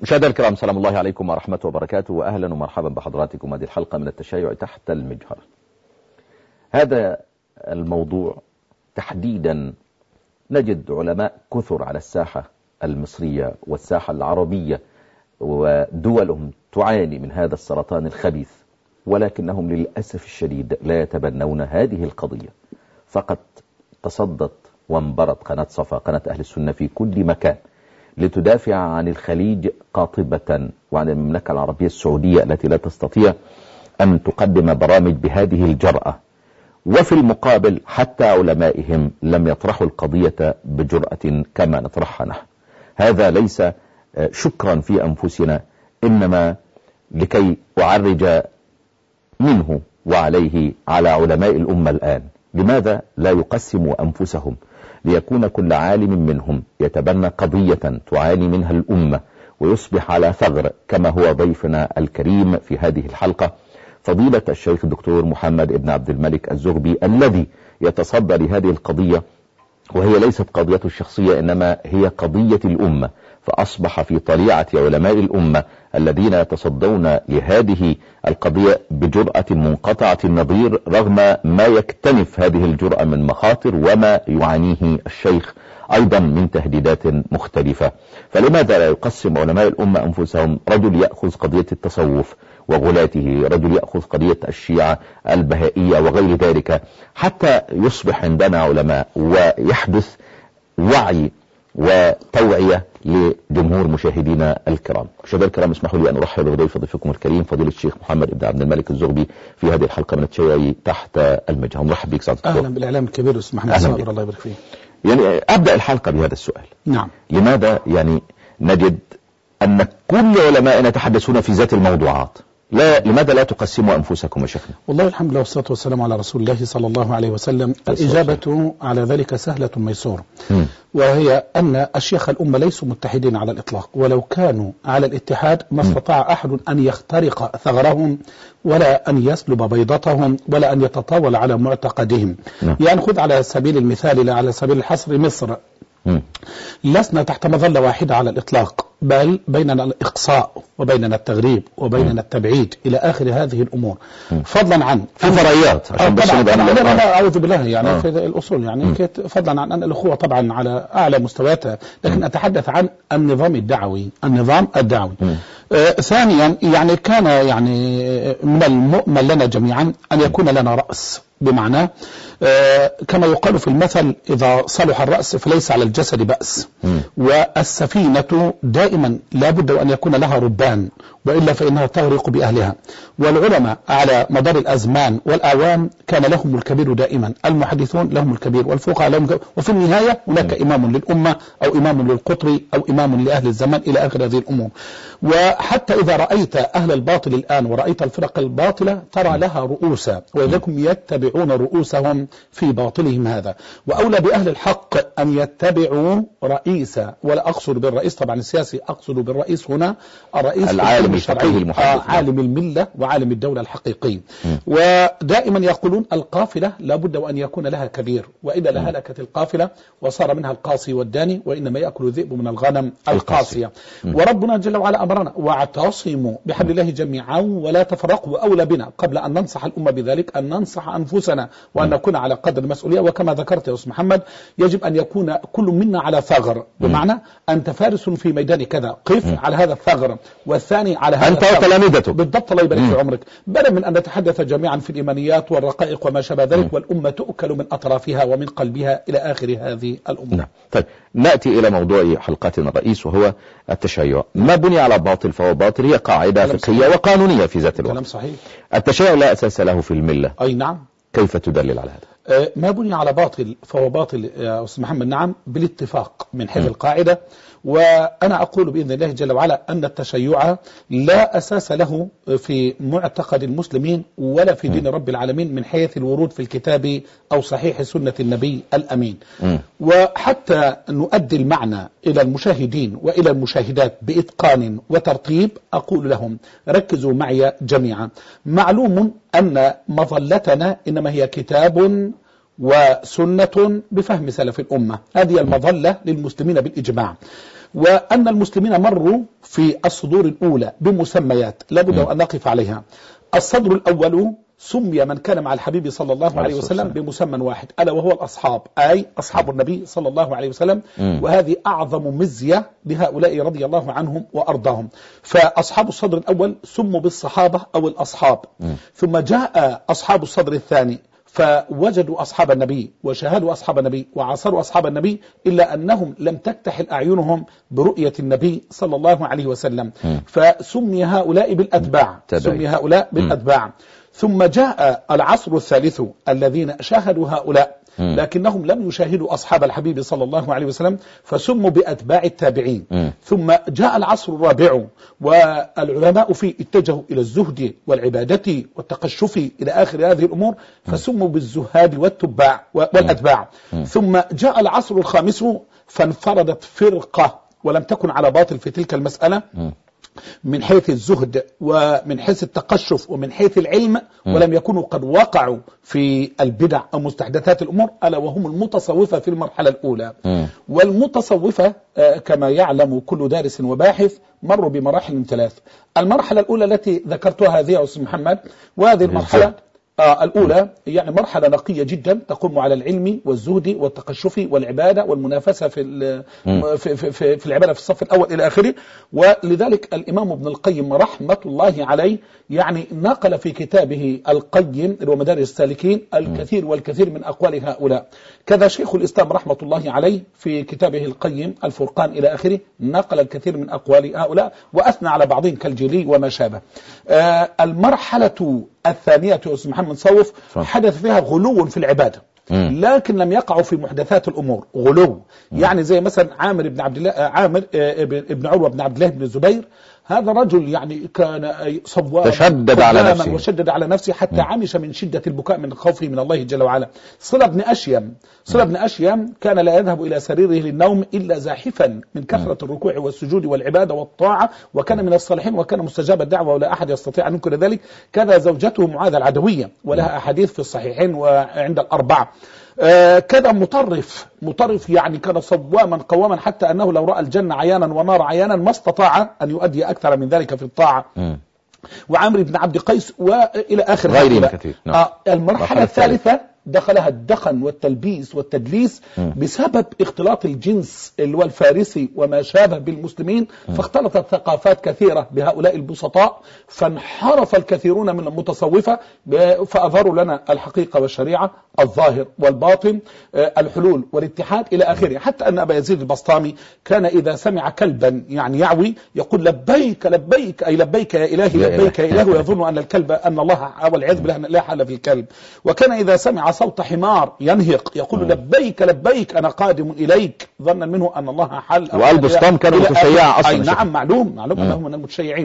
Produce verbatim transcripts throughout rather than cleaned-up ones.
مشاهدينا الكرام، سلام الله عليكم ورحمة وبركاته، وأهلا ومرحبا بحضراتكم. هذه الحلقة من التشيع تحت المجهر. هذا الموضوع تحديدا نجد علماء كثر على الساحة المصرية والساحة العربية، ودولهم تعاني من هذا السرطان الخبيث، ولكنهم للأسف الشديد لا يتبنون هذه القضية. فقد تصدت وانبرت قناة صفا، قناة أهل السنة، في كل مكان لتدافع عن الخليج قاطبة وعن المملكة العربية السعودية التي لا تستطيع أن تقدم برامج بهذه الجرأة. وفي المقابل حتى علمائهم لم يطرحوا القضية بجرأة كما نطرحها نحن. هذا ليس شكرا في أنفسنا، إنما لكي أعرج منه وعليه على علماء الأمة الآن. لماذا لا يقسموا أنفسهم ليكون كل عالم منهم يتبنى قضية تعاني منها الأمة ويصبح على ثغر، كما هو ضيفنا الكريم في هذه الحلقة فضيلة الشيخ الدكتور محمد بن عبد الملك الزغبي، الذي يتصدى لهذه القضية، وهي ليست قضيته الشخصية إنما هي قضية الأمة. فأصبح في طليعة علماء الأمة الذين يتصدون لهذه القضية بجرأة منقطعة النظير، رغم ما يكتنف هذه الجرأة من مخاطر وما يعانيه الشيخ أيضا من تهديدات مختلفة. فلماذا لا يقسم علماء الأمة أنفسهم؟ رجل يأخذ قضية التصوف وغلاته، رجل يأخذ قضية الشيعة البهائية وغير ذلك، حتى يصبح عندنا علماء ويحدث وعي وتوعية لجمهور مشاهدينا الكرام. مشاهدينا الكرام، اسمحوا لي أن أرحب بضيف ضيفكم الكريم فضيلة الشيخ محمد بن عبد الملك الزغبي في هذه الحلقة من التشيع تحت المجهر. مرحب بك سعادة الدكتور. أهلا بالإعلام الكبير أستاذ محمد صابر، الله يبارك فيه. يعني أبدأ الحلقة بهذا السؤال. نعم. لماذا يعني نجد أن كل علماء يتحدثون في ذات الموضوعات؟ لا، لماذا لا تقسموا أنفسكم يا شيخنا؟ والله الحمد لله والصلاة والسلام على رسول الله صلى الله عليه وسلم. الإجابة على ذلك سهلة ميسورة، وهي أن أشياخ الأمة ليسوا متحدين على الإطلاق، ولو كانوا على الاتحاد ما استطاع أحد أن يخترق ثغرهم ولا أن يسلب بيضتهم ولا أن يتطاول على معتقدهم. م. يعني خذ على سبيل المثال، على سبيل الحصر، مصر م. لسنا تحت مظلة واحدة على الإطلاق، بل بيننا الإقصاء وبيننا التغريب وبيننا م. التبعيد إلى آخر هذه الأمور. م. فضلا عن في فرعيات عشان بس طبعا طبعا لا لا أعوذ بالله يعني آه. في الأصول يعني فضلا عن أن الأخوة طبعا على أعلى مستوياتها، لكن م. أتحدث عن النظام الدعوي. النظام الدعوي آه ثانيا يعني كان يعني من المؤمن لنا جميعا أن يكون لنا رأس، بمعنى آه كما يقال في المثل: إذا صلح الرأس فليس على الجسد بأس. م. والسفينة دائما لا بد أن يكون لها ربان، وإلا فإنها تغرق بأهلها. والعلماء على مدار الأزمان والأعوام كان لهم الكبير دائما، المحدثون لهم الكبير والفقهاء لهم الكبير، وفي النهاية هناك إمام للأمة أو إمام للقطر أو إمام لأهل الزمان إلى آخر هذه الأمور. وحتى إذا رأيت أهل الباطل الآن ورأيت الفرق الباطلة ترى لها رؤوسا، ولذلك يتبعون رؤوسهم في باطلهم هذا. وأولى بأهل الحق أن يتبعوا رئيسا، ولا أقصد بالرئيس طبعا السياسي، أقصد بالرئيس هنا الرئيس العالم الشرعي المحدث، عالم الملة وعالم الدولة الحقيقي. م. ودائما يقولون القافلة لابد وأن يكون لها كبير، وإذا لهلكت القافلة وصار منها القاصي والداني، وإنما يأكل الذئب من الغنم القاسية. وربنا جل وعلا أمرنا: واعتصموا بحبل الله جميعا ولا تفرقوا. وأولى بنا قبل أن ننصح الأمة بذلك أن ننصح أنفسنا وأن م. نكون على قدر المسؤولية. وكما ذكرت يا أستاذ محمد، يجب أن يكون كل منا على ثغر، بمعنى أنت فارس في ميدان كذا، قف م. على هذا الثغر، والثاني على هذا أنت وتلامذته. بالضبط، الله يبارك في عمرك. بدل من أن نتحدث جميعا في الإيمانيات والرقائق وما شابه ذلك، م. والأمة تؤكل من أطرافها ومن قلبها إلى آخر هذه الأمور. نعم. طيب نأتي إلى موضوع حلقتنا الرئيس، وهو التشيع. ما بني على باطل فهو باطل، هي قاعدة فقهية وقانونية في ذات الوقت. كلام صحيح. التشيع لا أساس له في الملة. أي نعم. كيف تدلل على هذا؟ ما بني على باطل فهو باطل يا أستاذ محمد، نعم، بالاتفاق من حيث القاعدة. وأنا أقول بإذن الله جل وعلا أن التشيع لا أساس له في معتقد المسلمين ولا في دين رب العالمين من حيث الورود في الكتاب أو صحيح سنة النبي الأمين. م. وحتى نؤدي المعنى إلى المشاهدين وإلى المشاهدات بإتقان وترتيب، أقول لهم ركزوا معي جميعا. معلوم أن مظلتنا إنما هي كتاب وسنة بفهم سلف الأمة، هذه المظلة للمسلمين بالإجماع. وأن المسلمين مروا في الصدور الأولى بمسميات لابد أن نقف عليها. الصدر الأول سمي من كان مع الحبيب صلى الله عليه وسلم بمسمى واحد ألا وهو الأصحاب، أي أصحاب النبي صلى الله عليه وسلم، وهذه أعظم مزية لهؤلاء رضي الله عنهم وأرضاهم. فأصحاب الصدر الأول سموا بالصحابة أو الأصحاب. ثم جاء أصحاب الصدر الثاني فوجدوا أصحاب النبي وشاهدوا أصحاب النبي وعاصروا أصحاب النبي، إلا أنهم لم تكتحل أعينهم برؤية النبي صلى الله عليه وسلم، فسمي هؤلاء بالأتباع سمي هؤلاء بالأتباع. ثم جاء العصر الثالث الذين شاهدوا هؤلاء لكنهم لم يشاهدوا أصحاب الحبيب صلى الله عليه وسلم، فسموا بأتباع التابعين. ثم جاء العصر الرابع والعلماء فيه اتجهوا إلى الزهد والعبادة والتقشف إلى آخر هذه الأمور، فسموا بالزهاد والتباع والأتباع. ثم جاء العصر الخامس فانفردت فرقة ولم تكن على باطل في تلك المسألة من حيث الزهد ومن حيث التقشف ومن حيث العلم، ولم يكونوا قد وقعوا في البدع أو مستحدثات الأمور، ألا وهم المتصوفة في المرحلة الأولى. والمتصوفة كما يعلم كل دارس وباحث مروا بمراحل ثلاث. المرحلة الأولى التي ذكرتها هذه يا أستاذ محمد، وهذه المرحلة آه الأولى يعني مرحلة نقية جدا تقوم على العلم والزهد والتقشف والعبادة والمنافسة في في في, في, في العبادة في الصف الأول إلى آخره. ولذلك الإمام ابن القيم رحمة الله عليه يعني نقل في كتابه القيم ومدارج السالكين الكثير والكثير من أقوال هؤلاء. كذا شيخ الإسلام رحمة الله عليه في كتابه القيم الفرقان إلى آخره نقل الكثير من أقوال هؤلاء وأثنى على بعضهم كالجلي وما شابه. آه المرحلة الثانية يا أستاذ محمد صوف حدث فيها غلو في العبادة، لكن لم يقعوا في محدثات الأمور غلو. يعني زي مثلا عامر بن عبد الله عامر ابن عروة بن عبد الله بن الزبير، هذا رجل يعني كان صواما تشدد على نفسه وشدد على نفسه حتى م. عمش من شدة البكاء من خوفه من الله جل وعلا. صلة بن أشيم صلة بن أشيم كان لا يذهب إلى سريره للنوم إلا زاحفا من كثرة الركوع والسجود والعبادة والطاعة، وكان من الصالحين وكان مستجاب الدعوة ولا أحد يستطيع أن ينكر ذلك. كذا زوجته معاذ العدوية ولها أحاديث في الصحيحين وعند الأربعة. آه كذا مطرف مطرف يعني كان صواما قواما حتى أنه لو رأى الجنة عيانا ونار عيانا ما استطاع أن يؤدي أكثر من ذلك في الطاعة. م. وعمرو بن عبد قيس وإلى آخر غير كثير. نعم. آه المرحلة الثالثة دخلها الدخن والتلبيس والتدليس م. بسبب اختلاط الجنس اللي هو الفارسي وما شابه بالمسلمين، م. فاختلطت ثقافات كثيرة بهؤلاء البسطاء، فانحرف الكثيرون من المتصوفة فأظهروا لنا الحقيقة والشريعة، الظاهر والباطن، الحلول والاتحاد إلى آخره. حتى أن أبا يزيد البسطامي كان إذا سمع كلبا يعني يعوي يقول لبيك لبيك أي لبيك يا إلهي لبيك يا إلهي، ويظن أن الكلب أن الله والعياذ بالله لا حل في الكلب. وكان إذا سمع صوت حمار ينهق يقول لبيك لبيك أنا قادم إليك، ظنا منه أن الله حل. والبسطام كانوا متشيعا أصلا. أي نعم معلوم معلوم أنهم من المتشيعين.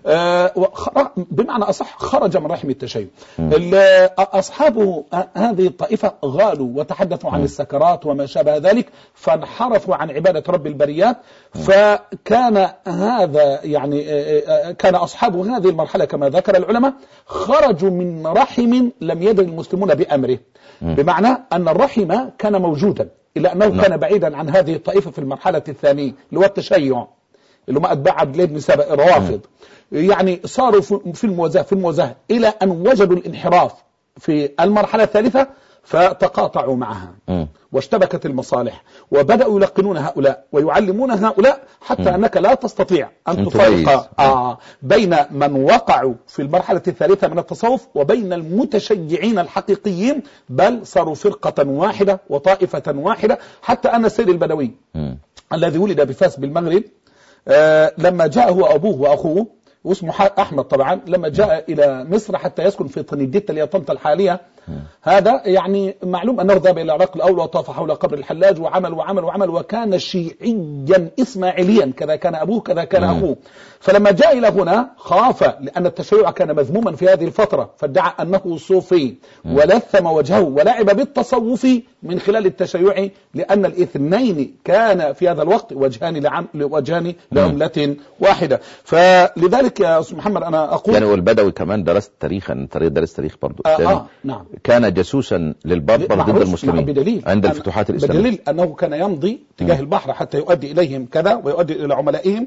آه بمعنى أصح خرج من رحم التشيع. أصحاب هذه الطائفة غالوا وتحدثوا عن السكرات وما شابه ذلك، فانحرفوا عن عبادة رب البريات. فكان هذا يعني كان أصحاب هذه المرحلة كما ذكر العلماء خرجوا من رحم لم يدر المسلمون بأمره، بمعنى أن الرحم كان موجودا إلا أنه كان بعيدا عن هذه الطائفة في المرحلة الثانية اللي هو التشيع اللي هم أتباع عبد الله بن سبأ الروافض. يعني صاروا في الموازاة في الموازاة إلى أن وجدوا الانحراف في المرحلة الثالثة فتقاطعوا معها م. واشتبكت المصالح وبدأوا يلقنون هؤلاء ويعلمون هؤلاء حتى م. أنك لا تستطيع أن تفرق آه بين من وقعوا في المرحلة الثالثة من التصوف وبين المتشيعين الحقيقيين، بل صاروا فرقة واحدة وطائفة واحدة. حتى أن السيد البدوي م. الذي ولد بفاس بالمغرب آه لما جاء هو أبوه وأخوه واسمه أحمد طبعا، لما جاء إلى مصر حتى يسكن في طنيديت اللي هي طنطا الحالية، هذا يعني معلوم أنه ذهب إلى العراق الأول وطاف حول قبر الحلاج وعمل وعمل وعمل وكان شيعيا إسماعيليا، كذا كان أبوه كذا كان أخوه. فلما جاء إلى هنا خاف لأن التشيع كان مذموما في هذه الفترة، فادعى أنه صوفي ولثم وجهه ولعب بالتصوف من خلال التشيع، لأن الاثنين كان في هذا الوقت وجهان لعم وجهان لعملة واحدة. فلذلك يا أستاذ محمد أنا أقول يعني والبدوي كمان درست تاريخا، درست تاريخ برضو آه, آه نعم كان جاسوسا للبربر ضد المسلمين بدليل عند الفتوحات الإسلامية. بدليل أنه كان يمضي تجاه البحر حتى يؤدي إليهم كذا ويؤدي إلى عملائهم،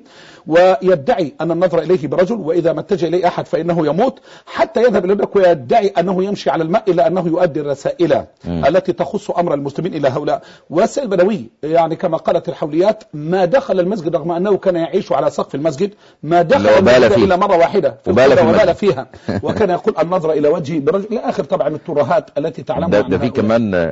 ويدعي أن النظر إليه برجل، وإذا ما اتجه إليه أحد فإنه يموت، حتى يذهب إلى هناك ويدعي أنه يمشي على الماء إلا أنه يؤدي الرسائل م. التي تخص أمر المسلمين إلى هؤلاء. والسيد البدوي يعني كما قالت الحوليات ما دخل المسجد رغم أنه كان يعيش على سقف المسجد، ما دخل المسجد إلا مرة واحدة وبال فيها، وكان يقول النظر إلى وجهه برجل إلى آخر طبعا الترهات التي تعلمها. ده, ده في كمان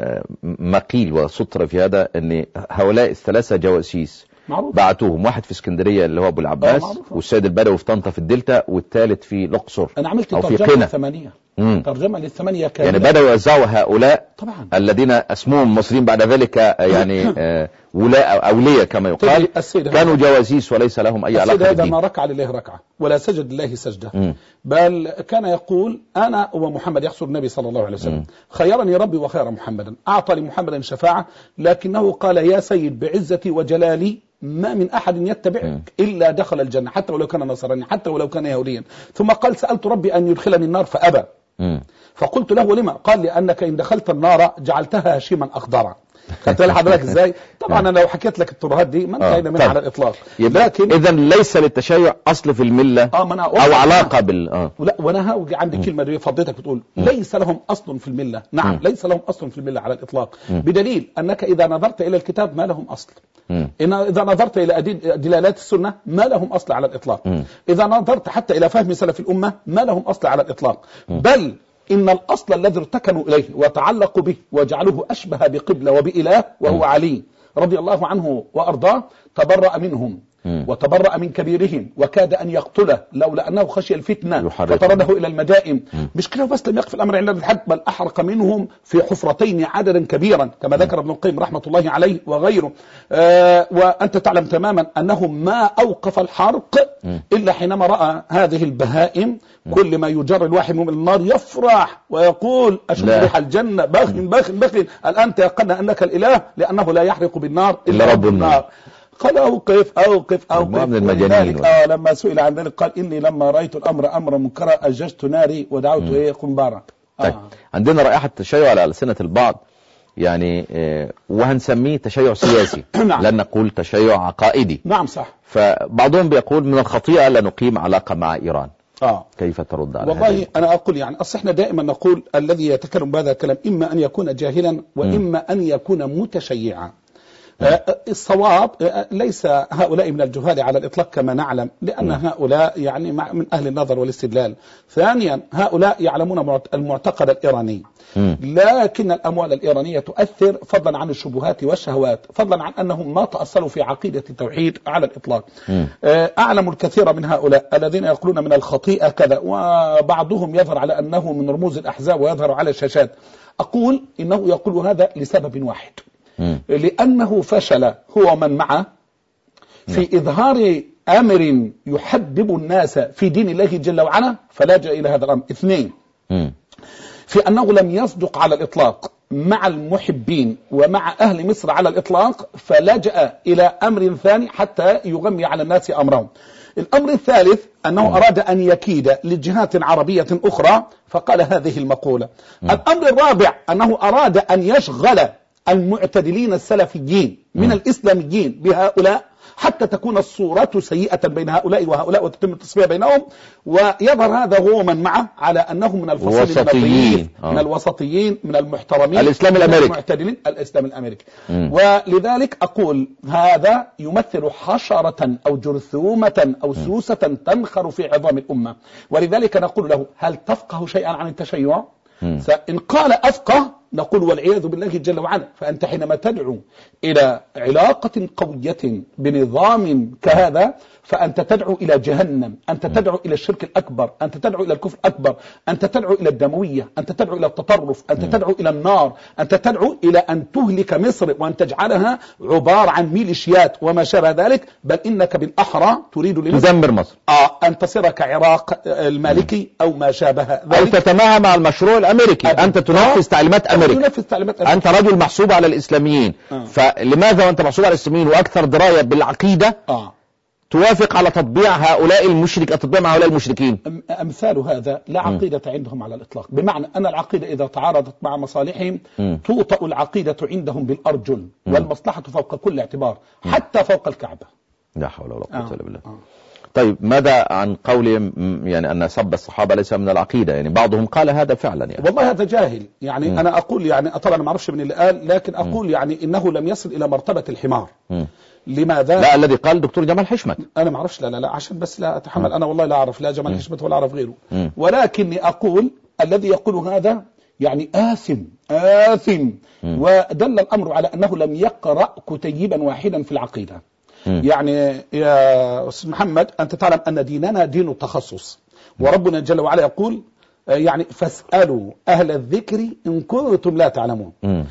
مقيل وسطر في هذا أن هؤلاء الثلاثة جواسيس معروف. بعتوهم، واحد في اسكندرية اللي هو أبو العباس، والسيد البدوي في طنطا في الدلتا، والثالث في الأقصر. أنا عملت ترجمة للثمانية مم. ترجمة للثمانية كاملة. يعني بدأوا يوزعوا هؤلاء طبعا الذين اسمهم المصريين بعد ذلك يعني آه ولاء أولياء كما يقال، كانوا جواسيس وليس لهم أي علاقة بالدين. هذا ما ركع لله ركعة ولا سجد لله سجدة مم. بل كان يقول أنا ومحمد، يحصر النبي صلى الله عليه وسلم، خيرني ربي وخير محمدا، أعطى لمحمد شفاعة، لكنه قال يا سيد بعزتي وجلالي ما من أحد يتبعك إلا دخل الجنة، حتى ولو كان نصراني، حتى ولو كان يهوديا. ثم قال سألت ربي أن يدخلني النار فأبى. م. فقلت له لما؟ قال لأنك إن دخلت النار جعلتها هشيما أخضرا. خدت لحضرتك إزاي؟ طبعا أنا لو حكيت لك الترهات دي ما انتهينا منها على الإطلاق. لكن إذا ليس للتشيع أصل في الملة آه أو علاقة بال آه. لا وأنا هاوجي عندي كلمة دي فضيتك بتقول م. ليس لهم أصل في الملة. نعم م. ليس لهم أصل في الملة على الإطلاق، م. بدليل أنك إذا نظرت إلى الكتاب ما لهم أصل، إن إذا نظرت إلى دلالات السنة ما لهم أصل على الإطلاق، م. إذا نظرت حتى إلى فهم سلف الأمة ما لهم أصل على الإطلاق، م. بل إن الأصل الذي ارتكنوا إليه وتعلقوا به وجعلوه أشبه بقبلة وبإله وهو م. علي رضي الله عنه وأرضاه، تبرأ منهم م. وتبرأ من كبيرهم وكاد أن يقتله لولا أنه خشي الفتنة فطرده إلى المدائن. مش كده بس لم يقف الأمر عند الحد، بل أحرق منهم في حفرتين عددا كبيرا كما ذكر ابن القيم رحمة الله عليه وغيره. آه وأنت تعلم تماما أنه ما أوقف الحرق إلا حينما رأى هذه البهائم كل ما يجر الواحد من النار يفرح ويقول أشم ريح الجنة باخ باخ باخ الآن تيقن أنك الإله، لأنه لا يحرق بالنار إلا رب النار. قال أوقف أوقف أوقف من المجانين. آه لما سئل عن ذلك قال إني لما رأيت الأمر أمر منكرا أججت ناري ودعوت إيه قنبارا. آه. طيب عندنا رائحة تشيع على ألسنة البعض يعني آه وهنسميه تشيع سياسي. نعم. لن نقول تشيع عقائدي. نعم صح. فبعضهم بيقول من الخطيئة لا نقيم علاقة مع إيران. آه. كيف ترد على والله هذه؟ أنا أقول يعني أصل إحنا دائما نقول الذي يتكلم بهذا الكلام إما أن يكون جاهلا وإما م. أن يكون متشيعا. آه الصواب آه ليس هؤلاء من الجهال على الإطلاق كما نعلم، لأن م. هؤلاء يعني من أهل النظر والاستدلال. ثانيا هؤلاء يعلمون المعتقد الإيراني، م. لكن الأموال الإيرانية تؤثر فضلا عن الشبهات والشهوات، فضلا عن أنهم ما تأصلوا في عقيدة التوحيد على الإطلاق. آه أعلم الكثير من هؤلاء الذين يقولون من الخطيئة كذا، وبعضهم يظهر على أنه من رموز الأحزاب ويظهر على الشاشات. أقول إنه يقول هذا لسبب واحد، لأنه فشل هو من معه في إظهار أمر يحبب الناس في دين الله جل وعلا فلاجأ إلى هذا الأمر. اثنين، في أنه لم يصدق على الإطلاق مع المحبين ومع أهل مصر على الإطلاق فلجأ إلى أمر ثاني حتى يغمي على الناس أمرهم. الأمر الثالث أنه أراد أن يكيد لجهات عربية أخرى فقال هذه المقولة. الأمر الرابع أنه أراد أن يشغل المعتدلين السلفيين من الإسلاميين بهؤلاء حتى تكون الصورة سيئة بين هؤلاء وهؤلاء وتتم التصفية بينهم، ويظهر هذا هو من معه على أنه من الفصيل من الوسطيين من المحترمين الإسلام الأمريكي المعتدلين الإسلام الأمريكي. ولذلك أقول هذا يمثل حشرة أو جرثومة أو سوسة تنخر في عظام الأمة، ولذلك نقول له هل تفقه شيئا عن التشيع؟ إن قال أفقه نقول والعياذ بالله جل وعلا. فأنت حينما تدعو إلى علاقة قوية بنظام كهذا فأنت تدعو إلى جهنم، أنت تدعو إلى الشرك الأكبر، أنت تدعو إلى الكفر الأكبر، أنت تدعو إلى الدموية، أنت تدعو إلى التطرف، أنت تدعو إلى النار، أنت تدعو إلى أن تهلك مصر وأن تجعلها عبارة عن ميليشيات وما شابه ذلك، بل إنك بالأحرى تريد لمصر تدمر مصر آه أن تصير كعراق المالكي أو ما شابه ذلك، أو تتماهى مع المشروع الأمريكي. أنت تنفذ تعليمات أمريكا، أنت رجل محسوب على الإسلاميين. آه. فلماذا وأنت محسوب على الإسلاميين وأكثر دراية بالعقيدة آه. توافق على تطبيع هؤلاء المشرك التطبيع مع هؤلاء المشركين. أمثال هذا لا عقيدة م. عندهم على الإطلاق، بمعنى أن العقيدة إذا تعارضت مع مصالحهم م. توطأ العقيدة عندهم بالأرجل م. والمصلحة فوق كل اعتبار م. حتى فوق الكعبة. لا حول ولا قوة إلا بالله. آه. طيب ماذا عن قولهم يعني أن سب الصحابة ليس من العقيدة؟ يعني بعضهم قال هذا فعلا يعني. والله هذا جاهل يعني م. أنا أقول يعني طبعا ما أعرفش من اللي قال، لكن أقول م. يعني إنه لم يصل إلى مرتبة الحمار. م. لماذا؟ لا الذي قال دكتور جمال حشمت. أنا ما أعرفش، لا لا لا عشان بس لا أتحمل م. أنا والله لا أعرف لا جمال حشمت ولا أعرف غيره م. ولكني أقول الذي يقول هذا يعني آثم آثم م. ودل الأمر على أنه لم يقرأ كتيبا واحدا في العقيدة. م. يعني يا أستاذ محمد أنت تعلم أن ديننا دين التخصص، وربنا جل وعلا يقول يعني فاسألوا أهل الذكر إن كنتم لا تعلمون. م.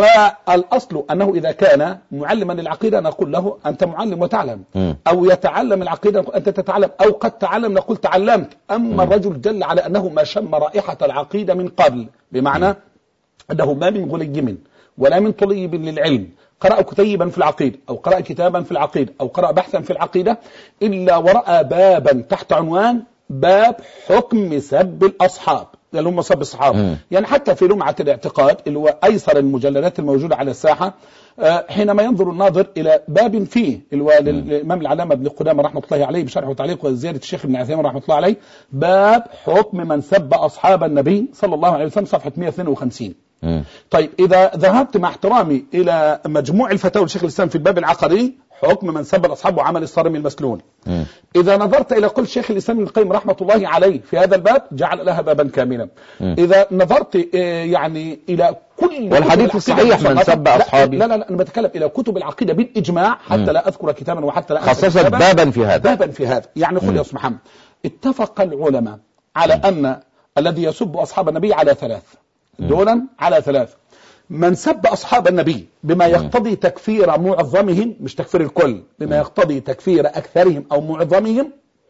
والأصل أنه إذا كان معلما للعقيدة نقول له أنت معلم وتعلم م. أو يتعلم العقيدة أنت تتعلم أو قد تعلم نقول تعلمت. أما م. الرجل دل على أنه ما شم رائحة العقيدة من قبل، بمعنى م. أنه ما من غلي ولا من طليب للعلم قرأ كتيبا في العقيدة أو قرأ كتابا في العقيدة أو قرأ بحثا في العقيدة إلا ورأى بابا تحت عنوان باب حكم سب الأصحاب اللي هم سب الصحابة. م. يعني حتى في لمعة الاعتقاد اللي هو أيسر المجلدات الموجودة على الساحة حينما ينظر الناظر إلى باب فيه اللي هو للإمام العلامة ابن قدامة رحمة الله عليه بشرح وتعليق وزيادة الشيخ ابن عثيمين رحمة الله عليه باب حكم من سب أصحاب النبي صلى الله عليه وسلم صفحة مئة واثنين وخمسين. م. طيب إذا ذهبت مع احترامي إلى مجموع الفتاوى لشيخ الإسلام في الباب العقدي حكم من سب الأصحاب وعمل الصارم المسلول. م. إذا نظرت إلى قول شيخ الإسلام ابن القيم رحمة الله عليه في هذا الباب جعل لها بابا كاملا. م. إذا نظرت يعني إلى كل والحديث الصحيح من سب أصحابي لا لا لا أنا بتكلم إلى كتب العقيدة بالإجماع حتى م. لا أذكر كتابا وحتى لا خصصت بابا في هذا بابا في هذا يعني خذ يا أستاذ محمد اتفق العلماء على م. أن الذي يسب أصحاب النبي على ثلاث دولا على ثلاث. من سب أصحاب النبي بما يقتضي تكفير معظمهم مش تكفير الكل، بما يقتضي تكفير أكثرهم أو معظمهم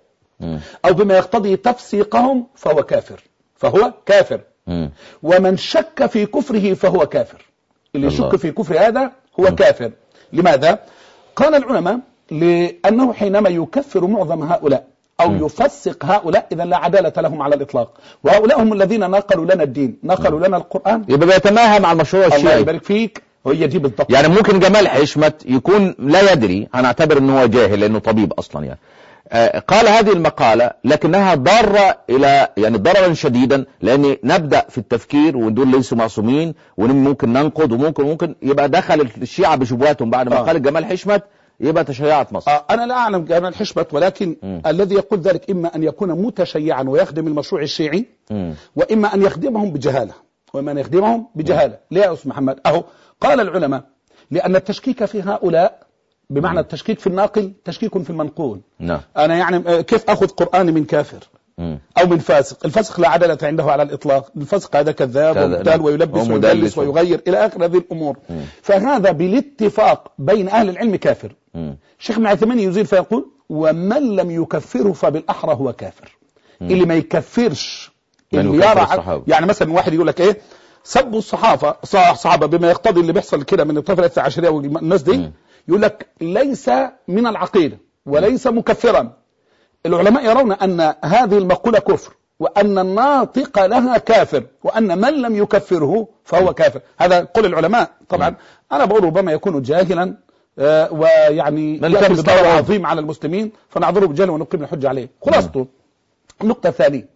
أو بما يقتضي تفسيقهم فهو كافر فهو كافر. ومن شك في كفره فهو كافر. اللي يشك في كفر هذا هو كافر. لماذا؟ قال العلماء لأنه حينما يكفر معظم هؤلاء أو م. يفسق هؤلاء إذا لا عدالة لهم على الإطلاق، وهؤلاء هم الذين نقلوا لنا الدين نقلوا لنا القرآن. يبقى بيتماهى مع المشروع الشيعي. الله يبارك فيك وهي دي بالضبط. يعني ممكن جمال حشمت يكون لا يدري، هنعتبر أنه هو جاهل لأنه طبيب أصلا يعني آه قال هذه المقالة لكنها ضارة إلى يعني ضررا شديدا، لأن نبدأ في التفكير ودول ليسوا معصومين وممكن ننقض وممكن ممكن يبقى دخل الشيعة بشبهاتهم بعد ما آه. قال جمال حشمت يبقى تشيعت مصر. آه أنا لا أعلم جمال حشمت، ولكن م. الذي يقول ذلك إما أن يكون متشيعا ويخدم المشروع الشيعي م. وإما أن يخدمهم بجهالة وإما أن يخدمهم بجهالة. ليه يا أستاذ محمد؟ أهو قال العلماء لأن التشكيك في هؤلاء بمعنى م. التشكيك في الناقل تشكيك في المنقول. ن. أنا يعني كيف أخذ قرآن من كافر م. أو من فاسق؟ الفاسق لا عدالة عنده على الإطلاق، الفاسق هذا كذاب ومبتال ويلبس ويدلس ويغير إلى آخر هذه الأمور. م. فهذا بالاتفاق بين أهل العلم كافر. الشيخ ابن عثيمين يزيل فيقول ومن لم يكفره فبالأحرى هو كافر. م. اللي ما يكفرش اللي يرى يعني مثلا واحد يقول لك ايه سبوا الصحافة صحابة بما يقتضي اللي بيحصل كده من الطائفة العشرية والناس دي م. يقول لك ليس من العقيدة وليس مكفرا. العلماء يرون أن هذه المقولة كفر وأن الناطق لها كافر وأن من لم يكفره فهو كافر. هذا قول العلماء. طبعا م. أنا بقول ربما يكون جاهلا آه ويعني يأتي بضرر عظيم على المسلمين فنعذره بجهل ونقيم الحجة عليه. خلاصته النقطة الثانية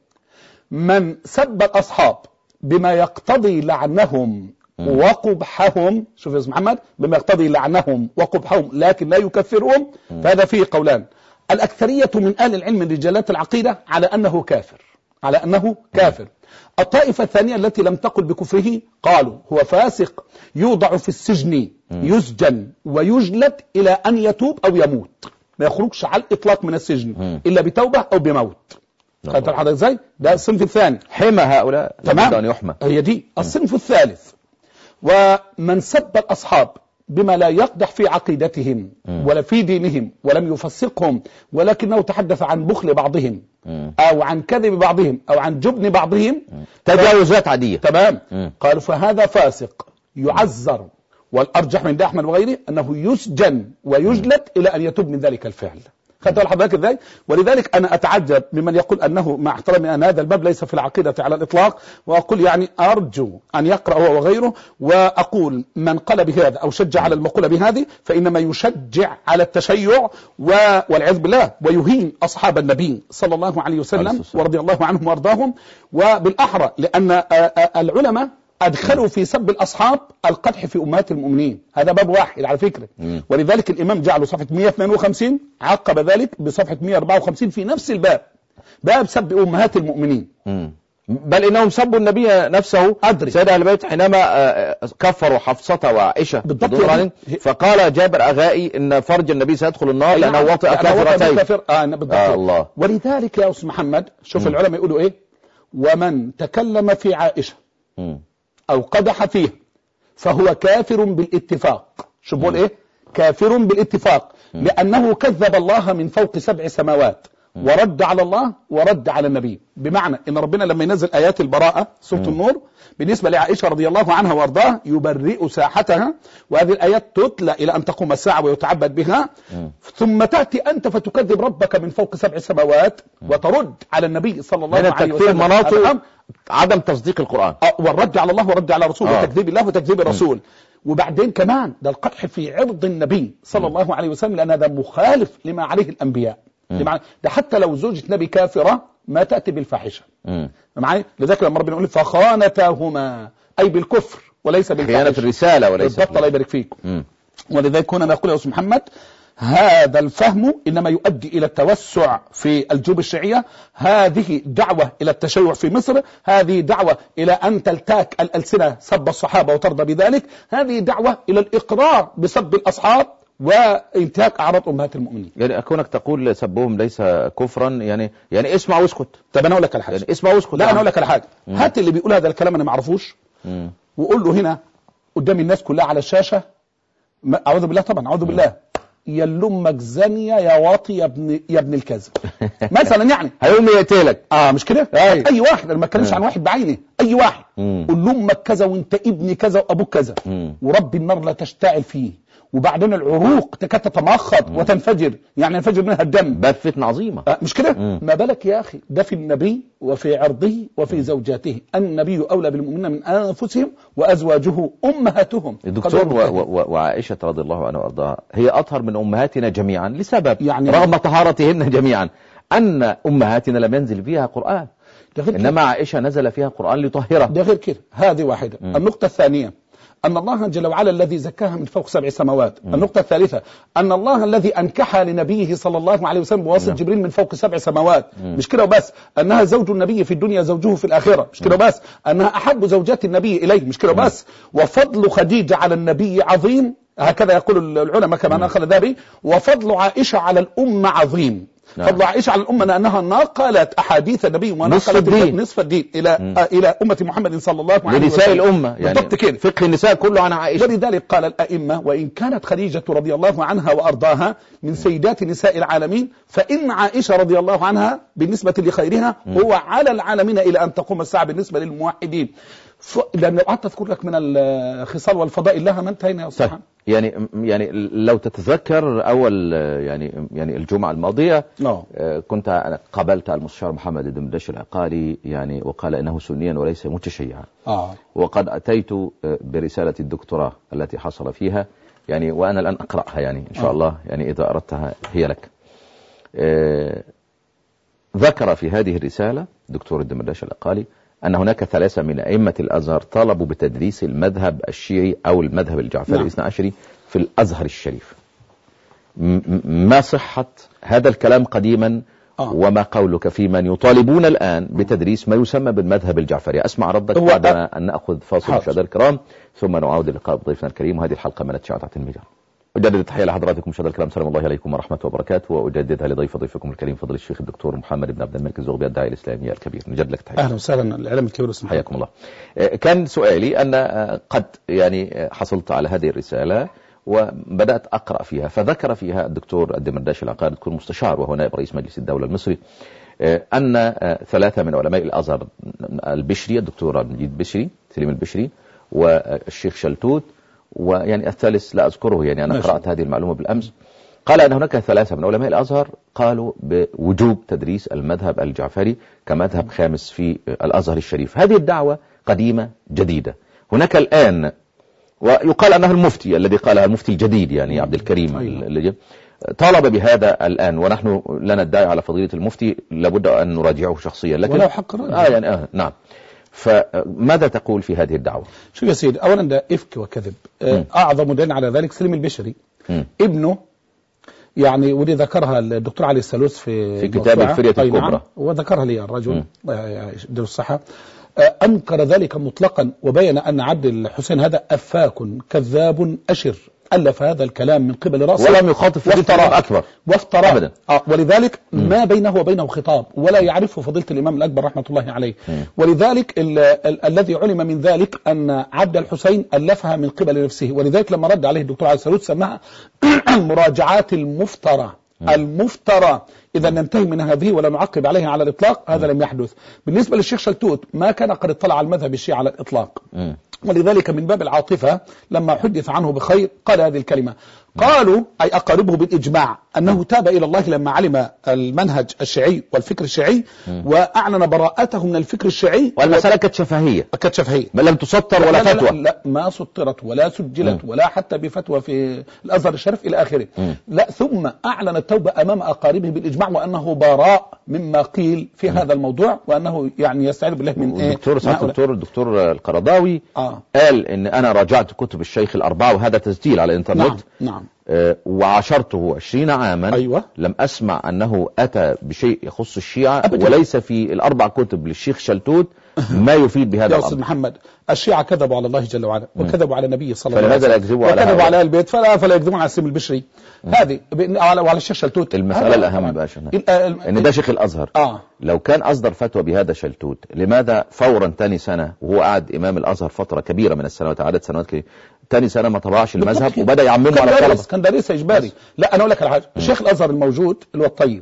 من سب الأصحاب بما يقتضي لعنهم وقبحهم، شوف يا محمد، بما يقتضي لعنهم وقبحهم لكن لا يكفرهم، فهذا فيه قولان. الأكثرية من أهل العلم من رجالات العقيدة على أنه كافر على أنه كافر. الطائفة الثانية التي لم تقل بكفره قالوا هو فاسق يوضع في السجن يسجن ويجلد إلى أن يتوب أو يموت، ما يخرجش على الإطلاق من السجن إلا بتوبة أو بموت. خدت الحضر ازاي؟ ده الصنف الثاني. حمى هؤلاء تمام. يحمى. هي دي الصنف الثالث. ومن سب الأصحاب بما لا يقدح في عقيدتهم م. ولا في دينهم ولم يفسقهم ولكنه تحدث عن بخل بعضهم م. أو عن كذب بعضهم أو عن جبن بعضهم تجاوزات عادية. تمام. م. قالوا فهذا فاسق يعذر، والأرجح من ده أحمد وغيره أنه يسجن ويجلد م. إلى أن يتوب من ذلك الفعل. خدت حضرتك ازاي؟ ولذلك انا اتعجب ممن يقول انه مع احترامي ان هذا الباب ليس في العقيده على الاطلاق، واقول يعني ارجو ان يقرا هو وغيره، واقول من قال بهذا او شجع على المقوله بهذه فانما يشجع على التشيع والعياذ بالله، ويهين اصحاب النبي صلى الله عليه وسلم ورضي الله عنهم وارضاهم. وبالاحرى لان العلماء أدخلوا في سب الأصحاب القدح في أمهات المؤمنين، هذا باب واحد على فكرة. مم. ولذلك الإمام جعله صفحة مئة واثنين وخمسين، عقب ذلك بصفحة مئة وأربعة وخمسين في نفس الباب، باب سب أمهات المؤمنين. مم. بل إنهم سبوا النبي نفسه أدري سيد أهل البيت حينما كفروا حفصة وعائشة بالضبط. فقال جابر أغائي إن فرج النبي سيدخل النار لأنه وطئ كافرتين. آه بالضبط. آه الله. ولذلك يا أستاذ محمد شوف مم. العلماء يقولوا إيه: ومن تكلم في عائشة مم. أو قدح فيه فهو كافر بالاتفاق. شو بقول إيه؟ كافر بالاتفاق، لأنه كذب الله من فوق سبع سماوات ورد على الله ورد على النبي. بمعنى إن ربنا لما ينزل آيات البراءة سورة النور بالنسبة لعائشة رضي الله عنها وارضاها يبرئ ساحتها، وهذه الآيات تتلى إلى أن تقوم الساعة ويتعبد بها، ثم تأتي أنت فتكذب ربك من فوق سبع سماوات وترد على النبي صلى الله عليه وسلم. مناطق عدم تصديق القرآن والرد على الله ورد على رسوله آه. وتكذيب الله وتكذيب الرسول. م. وبعدين كمان ده القدح في عرض النبي صلى م. الله عليه وسلم، لأن هذا مخالف لما عليه الأنبياء. ده حتى لو زوجة نبي كافرة ما تأتي بالفاحشة معي. لذلك لما ربنا يقول فخانتاهما أي بالكفر وليس بالفاحشة، خيانة الرسالة وليس بالضبط. الله يبارك فيك. ولذلك هنا نقول يا أستاذ محمد هذا الفهم إنما يؤدي إلى التوسع في الجيوب الشيعية، هذه دعوة إلى التشيع في مصر، هذه دعوة إلى أن تلتاك الألسنة سب الصحابة وترضى بذلك، هذه دعوة إلى الإقرار بسب الأصحاب وانتهاك أعراض أمهات المؤمنين. يعني أكونك تقول سبهم ليس كفرا، يعني يعني اسمع واسكت. طب أنا أقول لك على حاجة. يعني اسمع واسكت. لا أنا أقول لك على حاجة. هات اللي بيقول هذا الكلام أنا ما أعرفوش وقول له هنا قدام الناس كلها على الشاشة، أعوذ بالله طبعا أعوذ بالله، يا لأمك زانية يا واطي يا ابن يا ابن الكذب مثلا، يعني هيقوم يقتلك. اه مش كده؟ أي. اي واحد، انا ما اتكلمش عن واحد بعينه، اي واحد قول لأمك كذا وانت ابن كذا وابوك كذا، ورب النار لا تشتعل فيه، وبعدين العروق تكاد تتمخض وتنفجر، يعني ينفجر منها الدم. باب فتنة عظيمة. آه مش كده؟ ما بالك يا اخي ده في النبي وفي عرضه وفي زوجاته، النبي اولى بالمؤمنين من انفسهم وازواجه امهاتهم. الدكتور و... و... وعائشة رضي الله عنها وارضاها هي اطهر من امهاتنا جميعا لسبب، يعني رغم طهارتهن جميعا ان امهاتنا لم ينزل فيها قرآن، انما عائشة نزل فيها قرآن ليطهرها. ده غير كده. هذه واحدة. م. النقطة الثانية أن الله جل وعلا الذي زكاها من فوق سبع سماوات. م. النقطة الثالثة أن الله الذي أنكحها لنبيه صلى الله عليه وسلم بواسطة جبريل من فوق سبع سماوات. م. مش كده وبس، أنها زوج النبي في الدنيا زوجه في الآخرة، مش كده وبس، أنها أحب زوجات النبي إليه، مش كده وبس، وفضل خديجة على النبي عظيم، هكذا يقول العلماء كما نقل ذابي، وفضل عائشة على الأمة عظيم. نعم. فضل عائشة على الأمة أنها نقلت أحاديث النبي ونقلت الدين. نصف الدين إلى آه إلى أمة محمد صلى الله عليه وسلم، لنساء الأمة، يعني كده. فقه النساء كله عن عائشة. ولذلك قال الأئمة وإن كانت خديجة رضي الله عنها وأرضاها من سيدات نساء العالمين، فإن عائشة رضي الله عنها بالنسبة لخيرها هو على العالمين إلى أن تقوم الساعة بالنسبة للموحدين. ف... لأن قعدت أذكر لك من الخصال والفضائل لها ما انتهينا يا أستاذ. يعني يعني لو تتذكر أول يعني يعني الجمعة الماضية no. كنت قابلت المستشار محمد الدمرداش العقالي يعني وقال إنه سنيا وليس متشيعا. آه. وقد أتيت برسالة الدكتوراه التي حصل فيها يعني، وأنا الآن أقرأها يعني إن شاء آه. الله يعني إذا أردتها هي لك. آه ذكر في هذه الرسالة دكتور الدمرداش العقالي أن هناك ثلاثة من أئمة الأزهر طلبوا بتدريس المذهب الشيعي أو المذهب الجعفري الاثنى عشري في الأزهر الشريف. ما صحة هذا الكلام قديما آه. وما قولك في من يطالبون الآن بتدريس ما يسمى بالمذهب الجعفري؟ أسمع ردك بعد أن نأخذ فاصل مشاهدينا الكرام ثم نعود لقاء ضيفنا الكريم، وهذه الحلقة من التشيع تحت المجهر. أجدد التحية لحضراتكم مشاهدينا الكرام، سلام الله عليكم ورحمة وبركاته، وأجددها لضيف ضيفكم الكريم فضل الشيخ الدكتور محمد بن عبد الملك الزغبي الداعية الإسلامي الكبير. نجد لك تحية. أهلا وسهلا الإعلام الكبير، حياكم الله. كان سؤالي أن قد يعني حصلت على هذه الرسالة وبدأت أقرأ فيها، فذكر فيها الدكتور الدمرداش العقالي دكتور مستشار وهو نائب رئيس مجلس الدولة المصري أن ثلاثة من علماء الأزهر البشري الدكتور مجيد بشري سليم البشري والشيخ شلتوت ويعني الثالث لا أذكره، يعني أنا قرأت هذه المعلومة بالأمس، قال أن هناك ثلاثة من علماء الأزهر قالوا بوجوب تدريس المذهب الجعفري كمذهب خامس في الأزهر الشريف. هذه الدعوة قديمة جديدة. هناك الآن ويقال أنه المفتي الذي قالها، المفتي الجديد يعني عبد الكريم أيوة. اللي طالب بهذا الآن، ونحن لا ندعي على فضيلة المفتي، لابد أن نراجعه شخصيا، لكن ولو حق رأي. آه يعني آه نعم. فماذا تقول في هذه الدعوة؟ شو يا سيدي، أولا ده إفك وكذب. م. أعظم دليل على ذلك سليم البشري، م. ابنه يعني، ودي ذكرها الدكتور علي السالوس في في كتاب الفرية الكبرى، نعم، وذكرها لي الرجل دير الصحة، أنكر ذلك مطلقا وبين أن عبد الحسين هذا أفاك كذاب أشر ألف هذا الكلام من قبل رأسه ولم يخاطب فضيلة أكبر وافتراء أبدا. آه ولذلك م. ما بينه وبينه خطاب ولا يعرفه فضيلة الإمام الأكبر رحمة الله عليه. م. ولذلك ال ال الذي علم من ذلك أن عبد الحسين ألفها من قبل نفسه، ولذلك لما رد عليه الدكتور علي السالوس سماها مراجعات المفترى. م. المفترى إذا ننتهي من هذه ولا نعقب عليها على الإطلاق، هذا م. لم يحدث. بالنسبة للشيخ شلتوت ما كان قد اطلع على المذهب الشيعي على الإطلاق، م. ولذلك من باب العاطفة لما حدث عنه بخير قال هذه الكلمة. قالوا أي أقاربه بالإجماع أنه تاب إلى الله لما علم المنهج الشيعي والفكر الشيعي وأعلن براءته من الفكر الشيعي، والمسألة كانت شفهية، كانت شفهية لم تسطر ولا لا فتوى. لا, لا ما سطرت ولا سجلت م. ولا حتى بفتوى في الأزهر الشريف إلى آخره. م. لا ثم أعلن التوبة أمام أقاربه بالإجماع وأنه براء مما قيل في م. هذا الموضوع، وأنه يعني يستعيذ بالله من إيه. الدكتور سعادة الدكتور الدكتور القرضاوي آه. قال إن أنا راجعت كتب الشيخ الأربعة، وهذا تسجيل على الإنترنت. نعم. نعم. أه وعاشرته عشرين عاما. أيوة. لم أسمع أنه أتى بشيء يخص الشيعة أبداً. وليس في الأربع كتب للشيخ شلتوت ما يفيد بهذا يا الأمر. أستاذ محمد، الشيعة كذبوا على الله جل وعلا وكذبوا على النبي صلى الله عليه وسلم، فلماذا لا يكذبوا على وكذبوا على البيت فلا فلا يكذبون على سليم البشري هذه وعلى الشيخ شلتوت. المسألة الأهم بقى إن ده شيخ الأزهر. آه. لو كان أصدر فتوى بهذا شلتوت، لماذا فورا تاني سنة وهو قاعد إمام الأزهر فترة كبيرة من السنوات، عدد سنوات كبيرة، تاني سنة ما طبعش المذهب وبدأ يعممه على الطلبة؟ كان دارس إجباري. لا أنا أقول لك على حاجة، الشيخ الأزهر الموجود اللي هو الطيب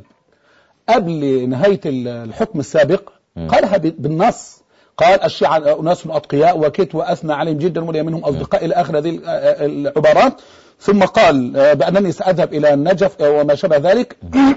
قبل نهاية الحكم السابق قالها بالنص، قال الشيعة أناس أتقياء وكيت وأثنى عليهم جدا ولي منهم أصدقاء إلى آخر هذه العبارات، ثم قال بأنني سأذهب إلى النجف وما شابه ذلك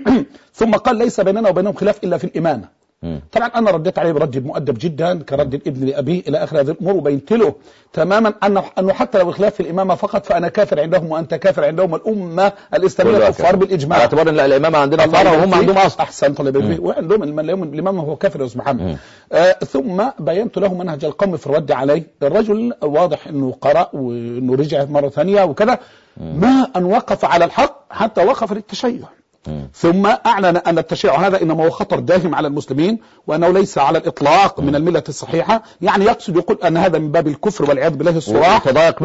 ثم قال ليس بيننا وبينهم خلاف إلا في الإمامة. طبعا أنا رديت عليه برد مؤدب جدا كرد الابن لأبيه إلى آخر هذه الأمور، وبينت له تماما أنه, أنه حتى لو الخلاف في الإمامة فقط فأنا كافر عندهم وأنت كافر عندهم، الأمة الإسلامية كفار بالإجماع، على اعتبار أن الإمامة عندنا فرع وهم عندهم أصل. أحسن طلب وعندهم الإمامة هو كافر يا أستاذ محمد. آه ثم بينت له منهج القوم في الرد عليه. الرجل واضح أنه قرأ وأنه رجع مرة ثانية وكذا، ما أن وقف على الحق حتى وقف للتشيع. م. ثم أعلن أن التشيع هذا إنما هو خطر داهم على المسلمين وأنه ليس على الإطلاق م. من الملة الصحيحة، يعني يقصد يقول أن هذا من باب الكفر والعياذ بالله الصراح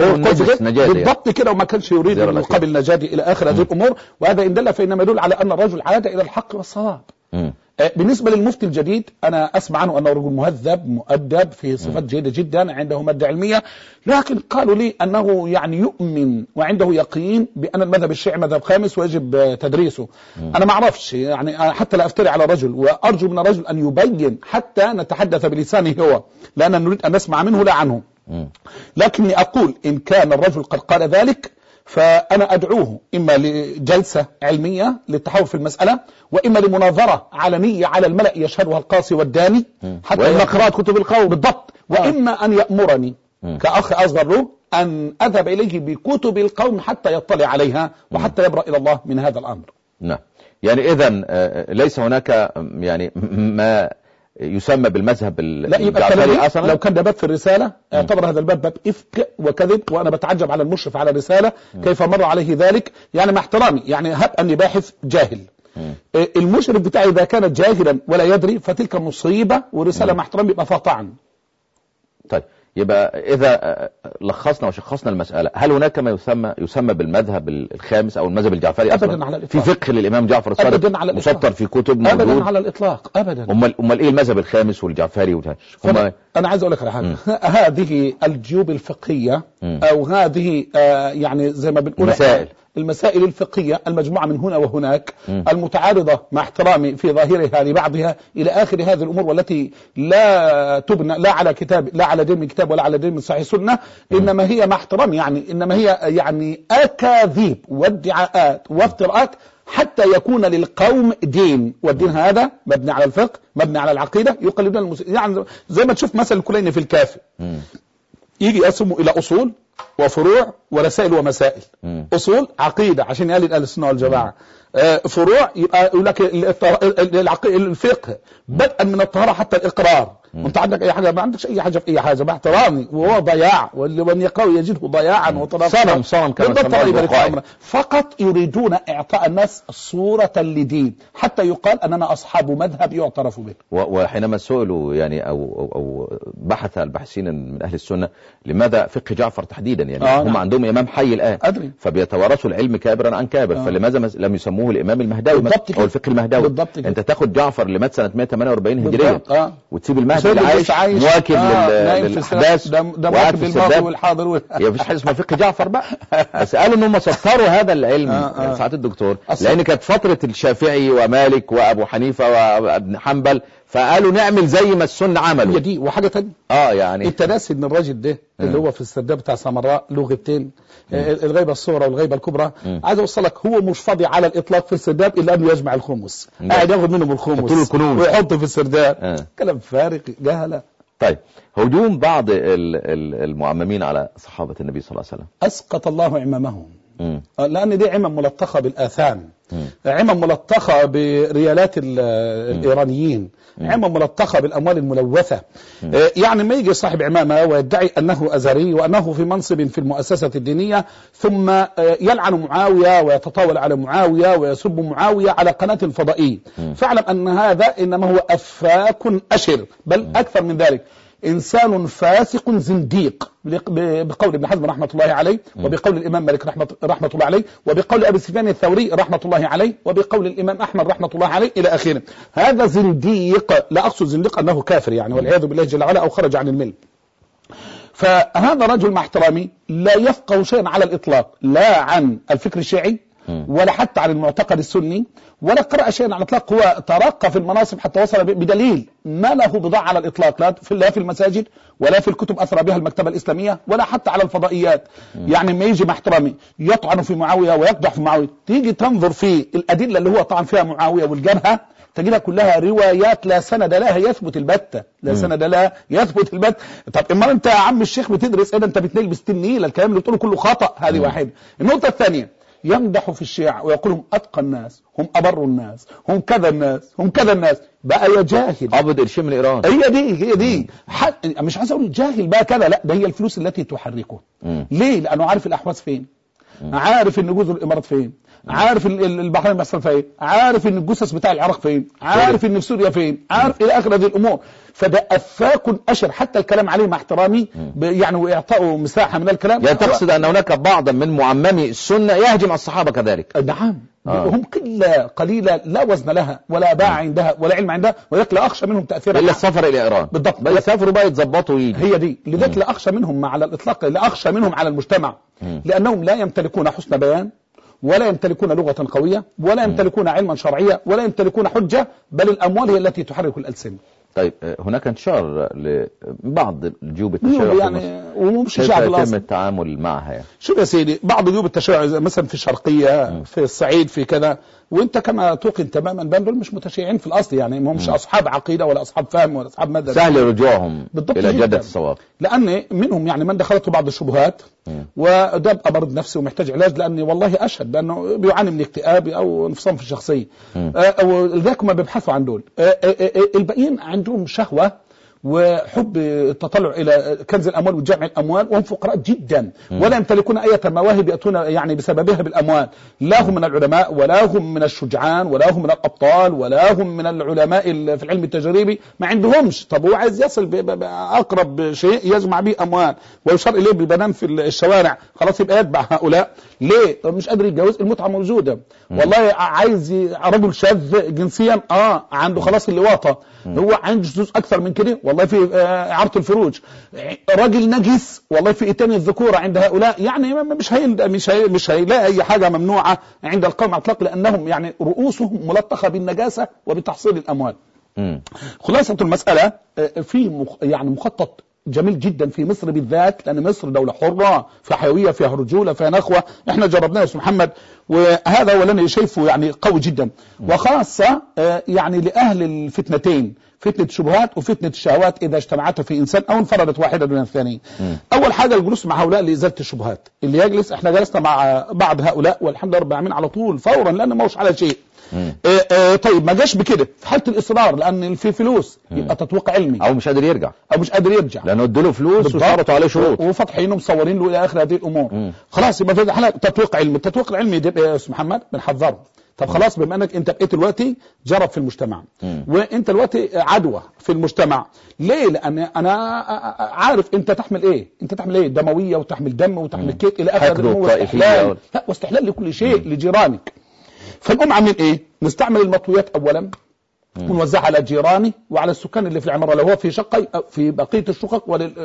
بالضبط كده، وما كانش يريد من قبل نجادي إلى آخر هذه الأمور. وهذا إن دل فإنما يدل على أن الرجل عاد إلى الحق والصواب. م. بالنسبة للمفتي الجديد أنا أسمع عنه أنه رجل مهذب مؤدب في صفات جيدة جدا، عنده مادة علمية، لكن قالوا لي أنه يعني يؤمن وعنده يقين بأن المذهب الشيعي مذهب خامس ويجب تدريسه. أنا ما أعرفش يعني حتى لا أفتري على رجل، وأرجو من الرجل أن يبين حتى نتحدث بلسانه هو، لأننا نريد أن نسمع منه لا عنه. لكني أقول إن كان الرجل قد قال ذلك فأنا أدعوه إما لجلسة علمية للتحاور في المسألة، وإما لمناظرة علنية على الملأ يشهدها القاصي والداني حتى قراءة كتب القوم بالضبط، وإما أن يأمرني كأخ أصغر له أن أذهب إليه بكتب القوم حتى يطلع عليها وحتى يبرأ إلى الله من هذا الأمر. نعم، يعني إذن ليس هناك يعني ما يسمى بالمذهب الجعفري أصلا. لو كان ده باب في الرسالة اعتبر هذا الباب باب إفك وكذب، وأنا بتعجب على المشرف على الرسالة كيف مر عليه ذلك، يعني مع احترامي يعني هب أني باحث جاهل. م. المشرف بتاعي إذا كان جاهلا ولا يدري فتلك مصيبة، ورسالة مع احترامي يبقى فيها طعن. طيب يبقى إذا لخصنا وشخصنا المسألة، هل هناك ما يسمى يسمى بالمذهب الخامس أو المذهب الجعفري أبدا على الإطلاق. في فقه للإمام جعفر الصادق مسطر في كتب موجود؟ أبدا على الإطلاق أبدا. أمال أمال إيه المذهب الخامس والجعفري وده؟ أنا عايز أقول لك على حاجة، هذه الجيوب الفقهية م. أو هذه آه يعني زي ما بنقول مسائل المسائل الفقهية المجموعة من هنا وهناك م. المتعارضة مع احترامي في ظاهرها لبعضها إلى آخر هذه الأمور، والتي لا تبنى لا على كتاب لا على دين من كتاب ولا على دين من صحيح سنة، إنما هي مع احترامي يعني إنما هي يعني أكاذيب وادعاءات وافتراءات حتى يكون للقوم دين، والدين هذا مبني على الفقه مبني على العقيدة يقلدون المسلمين. يعني زي ما تشوف مثل الكليني في الكافي يجي يقسموا إلى أصول وفروع ورسائل ومسائل. مم. أصول عقيدة عشان يقلد أهل السنة والجماعة، آه فروع يبقى يقول لك الفقه بدءا من الطهارة حتى الإقرار. وانت عندك اي حاجه، ما عندكش اي حاجه في اي حاجه باحترامي، وهو ضياع، واللي يقرأ يجده ضياعا وطرفا صنم صنم كما فقط يريدون اعطاء الناس صوره لدين حتى يقال اننا اصحاب مذهب يعترف به. وحينما سئلوا يعني او او, أو بحث الباحثين من اهل السنه لماذا فقه جعفر تحديدا، يعني آه هم نعم. عندهم امام حي الان أدري. فبيتوارثوا العلم كابرا عن كابر، آه. فلماذا لم يسموه الامام المهدوي او الفقه المهدوي؟ انت تاخد جعفر اللي مات سنه مئة وثمانية وأربعين هجريه آه. وتسيب المهدي اللي عايش, عايش مواكب آه للاحداث وقاعد في السرداب والحاضر وال... يا فيش حاجه اسمها فقه جعفر بقى. بس قالوا ان هم سطروا هذا العلم آه آه. يعني ساعات الدكتور أصلاً. لان كانت فتره الشافعي ومالك وابو حنيفه وابن حنبل، فقالوا نعمل زي ما السنه عملوا. هي دي وحاجه ثانيه اه يعني انت ناسي ان الراجل ده اللي هو في السرداب بتاع سمراء له غيبتين، الغيبه الصغرى والغيبه الكبرى. عايز اوصلك هو مش فاضي على الاطلاق في السرداب الا انه يجمع الخمس، قاعد ياخذ منهم الخمس ويحطه في السرداب. آه. كلام فارغ جهله. طيب هجوم بعض المعممين على صحابه النبي صلى الله عليه وسلم اسقط الله عمامهم، لان دي عمم ملطخه بالاثام، عمم ملطخه بريالات الايرانيين، عمم ملطخه بالاموال الملوثه. يعني ما يجي صاحب عمامه ويدعي انه ازهري وانه في منصب في المؤسسه الدينيه، ثم يلعن معاويه ويتطاول على معاويه ويسب معاويه على قناه الفضائيه، فاعلم ان هذا انما هو افاك اشر، بل اكثر من ذلك، إنسان فاسق زنديق بقول ابن حزم رحمة الله عليه، وبقول الإمام مالك رحمة, رحمة الله عليه، وبقول أبي سفيان الثوري رحمة الله عليه، وبقول الإمام أحمد رحمة الله عليه إلى آخره. هذا زنديق، لا أقصد زنديق أنه كافر يعني والعياذ بالله جل وعلا أو خرج عن المل. فهذا رجل مع احترامي لا يفقه شيئا على الإطلاق، لا عن الفكر الشيعي ولا حتى عن المعتقد السني، ولا قرأ شيئا على الإطلاق. هو ترقى في المناصب حتى وصل بدليل ما له بضاعة على الإطلاق، لا في, لا في المساجد ولا في الكتب أثر بها المكتبة الإسلامية ولا حتى على الفضائيات. يعني ما يجي مع احترامي يطعن في معاوية ويقدح في معاوية، تيجي تنظر في الأدلة اللي هو طعن فيها معاوية والجبهة تجدها كلها روايات لا سند لها يثبت البتة، لا سند لها يثبت البتة. طب اما انت يا عم الشيخ بتدرس ايه؟ انت بتنيل بستنيل الكلام اللي بتقوله كله خطأ. هذه واحدة. النقطة الثانية يمدح في الشيعة ويقول هم أتقى الناس، هم أبر الناس، هم كذا الناس، هم كذا الناس. بقى يا جاهل عبد الشيء من إيران. هي دي هي دي مش عايز أقول جاهل بقى كذا، لا ده هي الفلوس التي تحركه. مم. ليه؟ لأنه عارف الأحواز فين، مم. عارف ان جزر الإمارات فين، عارف البحرين بيحصل فين، عارف ان الجثث بتاع العراق فين، عارف ان في سوريا فين، عارف الى اخر هذه الامور. فده افاك اشر، حتى الكلام عليه مع احترامي يعني واعطائه مساحه من الكلام. يعني تقصد ان هناك بعضا من معممي السنه يهجم الصحابه كذلك؟ نعم. آه. هم قله قليله لا وزن لها ولا باع عندها ولا علم عندها، ولذلك لا اخشى منهم تاثيرا الا السفر الى ايران. بالضبط، بل يسافروا بقى يتظبطوا ويجي. هي دي لذلك لا اخشى منهم على الاطلاق، لا اخشى منهم على المجتمع. م. لانهم لا يمتلكون حسن بيان، ولا يمتلكون لغة قوية، ولا يمتلكون علما شرعيا، ولا يمتلكون حجة، بل الأموال هي التي تحرك الألسنة. طيب هناك انتشار لبعض الجيوب التشيع يعني ومش شعب الأصل، كيف يتم التعامل معها يعني؟ شوف يا سيدي، بعض جيوب التشيع مثلا في الشرقية م. في الصعيد في كذا، وانت كما توقن تماما بان دول مش متشيعين في الأصل، يعني ما همش أصحاب عقيدة ولا أصحاب فهم ولا أصحاب مادة. سهل رجوعهم إلى جدة الصواب، لأن منهم يعني من دخلته بعض الشبهات م. وده أمرض نفسي ومحتاج علاج، لأني والله أشهد بأنه بيعاني من اكتئاب أو انفصام في الشخصية، ولذلك ما بيبحثوا عن دول. الباقيين عندهم شهوة وحب التطلع إلى كنز الأموال وجمع الأموال، وهم فقراء جدا ولا يمتلكون أي مواهب يأتون يعني بسببها بالأموال، لا هم من العلماء ولا هم من الشجعان ولا هم من الأبطال ولا هم من العلماء في العلم التجريبي، ما عندهمش. طب هو عايز يصل بأقرب شيء يجمع به أموال ويشار إليه بالبنان في الشوارع، خلاص يبقى يتبع هؤلاء. ليه؟ مش قادر يتجوز، المتعة موجودة. والله عايز رجل شاذ جنسيا، اه عنده خلاص اللواطة، هو عنده جزء أكثر من كده، والله والله في اعاره الفروج. راجل نجس والله في اتيان الذكوره عند هؤلاء، يعني مش هي مش هي مش هيلاقي اي حاجه ممنوعه عند القوم على الاطلاق، لانهم يعني رؤوسهم ملطخه بالنجاسه وبتحصيل الاموال. م. خلاصه المساله في مخ يعني مخطط جميل جدا في مصر بالذات، لأن مصر دولة حرة فيها حيوية فيها رجولة فيها نخوة، احنا جربناه يا أستاذ محمد، وهذا هو اللي أنا شايفه يعني قوي جدا، وخاصة يعني لأهل الفتنتين، فتنة الشبهات وفتنة الشهوات إذا اجتمعت في إنسان أو انفردت واحدة دون الثانية. أول حاجة الجلوس مع هؤلاء لإزالة الشبهات، اللي يجلس، احنا جلسنا مع بعض هؤلاء والحمد لله رب العالمين على طول فورا، لأنه ما هوش على شيء. آه آه طيب ما جاش بكده في حاله الاصرار، لان في فلوس يبقى تطويق علمي، او مش قادر يرجع او مش قادر يرجع لانه ادوا له فلوس وشرطوا عليه شروط وفاتحينه مصورين له الى اخر هذه الامور. مم. خلاص يبقى في حاله تطويق علمي. التطويق العلمي ده يا استاذ محمد بنحذره. طب خلاص بما انك انت بقيت دلوقتي جرب في المجتمع، مم. وانت دلوقتي عدوى في المجتمع، ليه؟ لان انا عارف انت تحمل ايه، انت تحمل ايه، دمويه وتحمل دم وتحمل كيك الى اخر هذه واستحلال لا واستحلال لكل شيء مم. لجيرانك. فنقوم عاملين ايه؟ نستعمل المطويات اولا ونوزعها على جيراني وعلى السكان اللي في العماره، لو هو في شقه في بقيه الشقق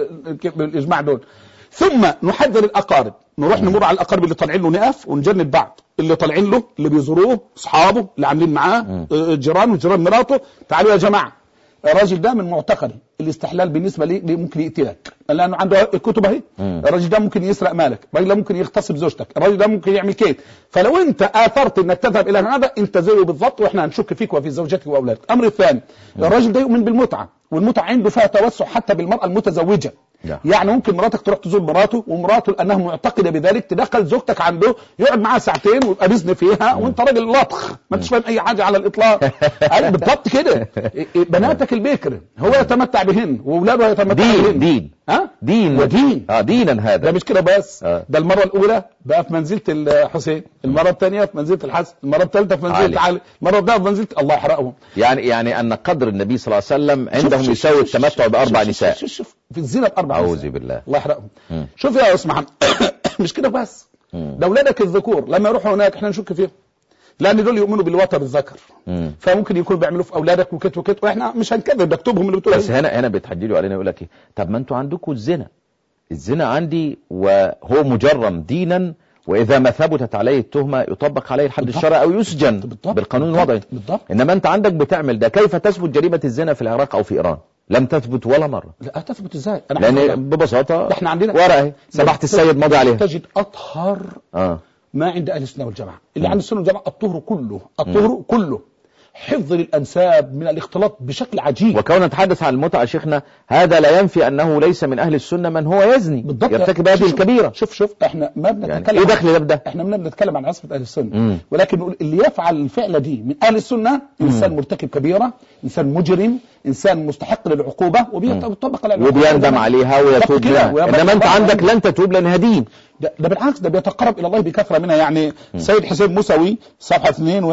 والاجماع دول، ثم نحذر الاقارب، نروح نمر على الاقارب اللي طالعين له نقف ونجند بعض، اللي طالعين له اللي بيزوروه اصحابه اللي عاملين معاه جيران وجيران مراته، تعالوا يا جماعه الراجل ده من معتقدي الاستحلال بالنسبه لي ممكن يقتلك، لانه عنده الكتب اهي، الراجل ده ممكن يسرق مالك، الراجل ده ممكن يغتصب زوجتك، الراجل ده ممكن يعمل كيد، فلو انت اثرت انك تذهب الى هذا انت زيه بالضبط، واحنا هنشك فيك وفي زوجتك واولادك. الامر الثاني الراجل ده يؤمن بالمتعه، والمتعه عنده فيها توسع حتى بالمراه المتزوجه، يعني ممكن مراتك تروح تزور مراته ومراته لانها معتقده بذلك تدخل زوجتك عنده يقعد معها ساعتين ويبقى بيزن فيها وانت راجل لطخ ما انتش فاهم اي حاجه على الاطلاق. اي بالضبط كده. بناتك البكر هو يتمتع بهن واولاده يتمتعوا بهن. دين ها دين ودين اه دينا هذا. ده مش كده بس، آه. ده المره الاولى بقى في منزله الحسين، المره الثانيه في منزله الحسن، المره الثالثه في منزله علي، المره الرابعه في منزله الله يحرقهم. يعني يعني ان قدر النبي صلى الله عليه وسلم عندهم يساوي التمتع باربع نساء. شوف شوف في الزنا باربع نساء. اعوذ بالله. الله يحرقهم. شوف يا استاذ محمد مش كده بس، ده اولادك الذكور لما يروحوا هناك احنا نشك فيهم، لان دول يؤمنوا بالوتر الذكر، فممكن يكونوا بيعملوا في اولادك وكت وكت، واحنا مش هنكذب بكتبهم اللي بتقول. بس هنا هنا بيتحجلوا علينا يقول لك ايه، طب ما انتوا عندكم الزنا، الزنا عندي وهو مجرم دينا، واذا ما ثبتت عليه التهمه يطبق عليه الحد الشرعي او يسجن بالضبط. بالقانون الوضعي. انما انت عندك بتعمل ده، كيف تثبت جريمه الزنا في العراق او في ايران؟ لم تثبت ولا مره. لا تثبت ازاي؟ أنا لان ببساطه احنا عندنا ورقه سماحه السيد ماضي عليها، تجد اطهر آه. ما عند اهل السنه والجماعه، اللي عند السنه والجماعه الطهر كله، الطهر كله حفظ الانساب من الاختلاط بشكل عجيب. وكون نتحدث عن المتعه شيخنا هذا لا ينفي انه ليس من اهل السنه من هو يزني بالضبط يرتكب هذه الكبيره. شوف شوف احنا ما بنتكلم يعني ايه دخل ده؟ احنا ما بنتكلم عن عصمه اهل السنه، مم. ولكن نقول اللي يفعل الفعله دي من اهل السنه انسان مرتكب كبيره، انسان مجرم، انسان مستحق للعقوبه وبيطبق على العقوبه وبيندم عليها ويتوب منها، انما انت عندك لن تتوب لانها دين. ده, ده بالعكس ده بيتقرب الى الله بكثره منها. يعني سيد حسين موسوي صفحه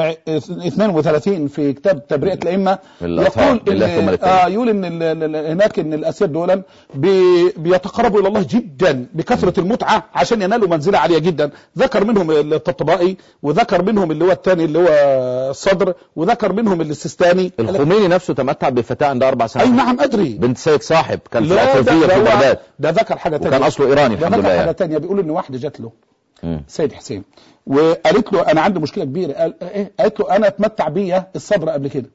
اثنين وثلاثين في كتاب تبرئه الائمه يقول إن آه يقول ان هناك ان الاسير دولا بي بيتقربوا الى الله جدا بكثره المتعه عشان ينالوا منزله عاليه جدا. ذكر منهم الطبطبائي، وذكر منهم اللي هو الثاني اللي هو الصدر، وذكر منهم السيستاني. الخميني نفسه تمتع بفتاه عندها اربع سنوات. اي نعم ادري، بنت سيد صاحب كان في العطوفيه في بغداد. ده ذكر حاجه ثانيه وكان اصله ايراني الحمد لله. ذكر حاجه ثانيه بيقول ان واحده جات له مم. سيد حسين وقالت له انا عندي مشكله كبيره. قال ايه؟ قالت له انا اتمتع بيا الصدر قبل كده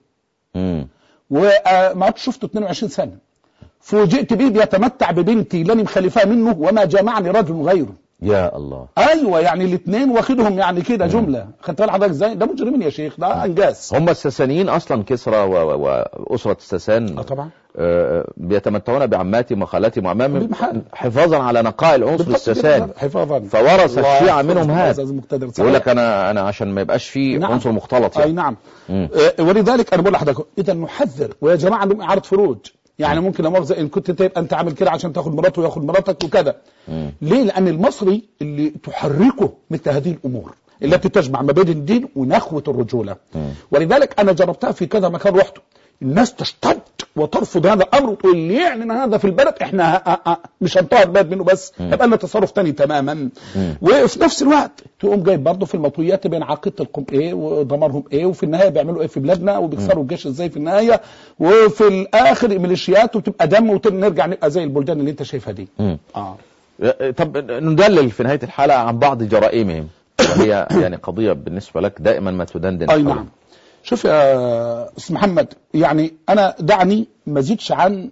وما عدت شفته اثنين وعشرين سنه، فوجئت بيه بيتمتع ببنتي لاني مخلفاه منه وما جامعني رجل غيره. يا الله. ايوه يعني الاثنين واخدهم يعني كده جمله. خدت بالك حضرتك ازاي؟ ده مجرمين يا شيخ، ده انجاز. هم الساسانيين اصلا كسرى واسره الساسان اه طبعا آه بيتمتعون بعماتهم وخالاتهم وعمامهم حفاظا على نقاء العنصر الساساني، حفاظا. فورث الشيعة منهم هذا. يقول لك انا انا عشان ما يبقاش فيه نعم. عنصر مختلط يعني. اي نعم. آه ولذلك انا بقول لحضرتك اذا نحذر، ويا جماعه عندهم اعاده فروج، يعني ممكن لمؤاخذه ان كنت تبقى انت عامل كده عشان تاخد مراته وياخد مراتك وكذا. ليه؟ لان المصري اللي تحركه مثل هذه الامور التي تجمع ما بين الدين ونخوه الرجوله. ولذلك انا جربتها في كذا مكان رحته، الناس تشتد وترفض هذا الامر وتقول لي يعني ان هذا في البلد احنا مش هنطهر البلد منه بس يبقى لنا تصرف تاني تماما. وفي نفس الوقت تقوم جايب برضه في المطويات بين عقيده القوم ايه ودمارهم ايه، وفي النهايه بيعملوا ايه في بلادنا وبيكسروا الجيش ازاي في النهايه، وفي الاخر ميليشيات وتبقى دم ونرجع نبقى زي البلدان اللي انت شايفها دي. اه طب ندلل في نهايه الحلقه عن بعض جرائمهم وهي يعني قضيه بالنسبه لك دائما ما تدندن. اي نعم. شوف يا استاذ محمد، يعني انا دعني ما زيدش عن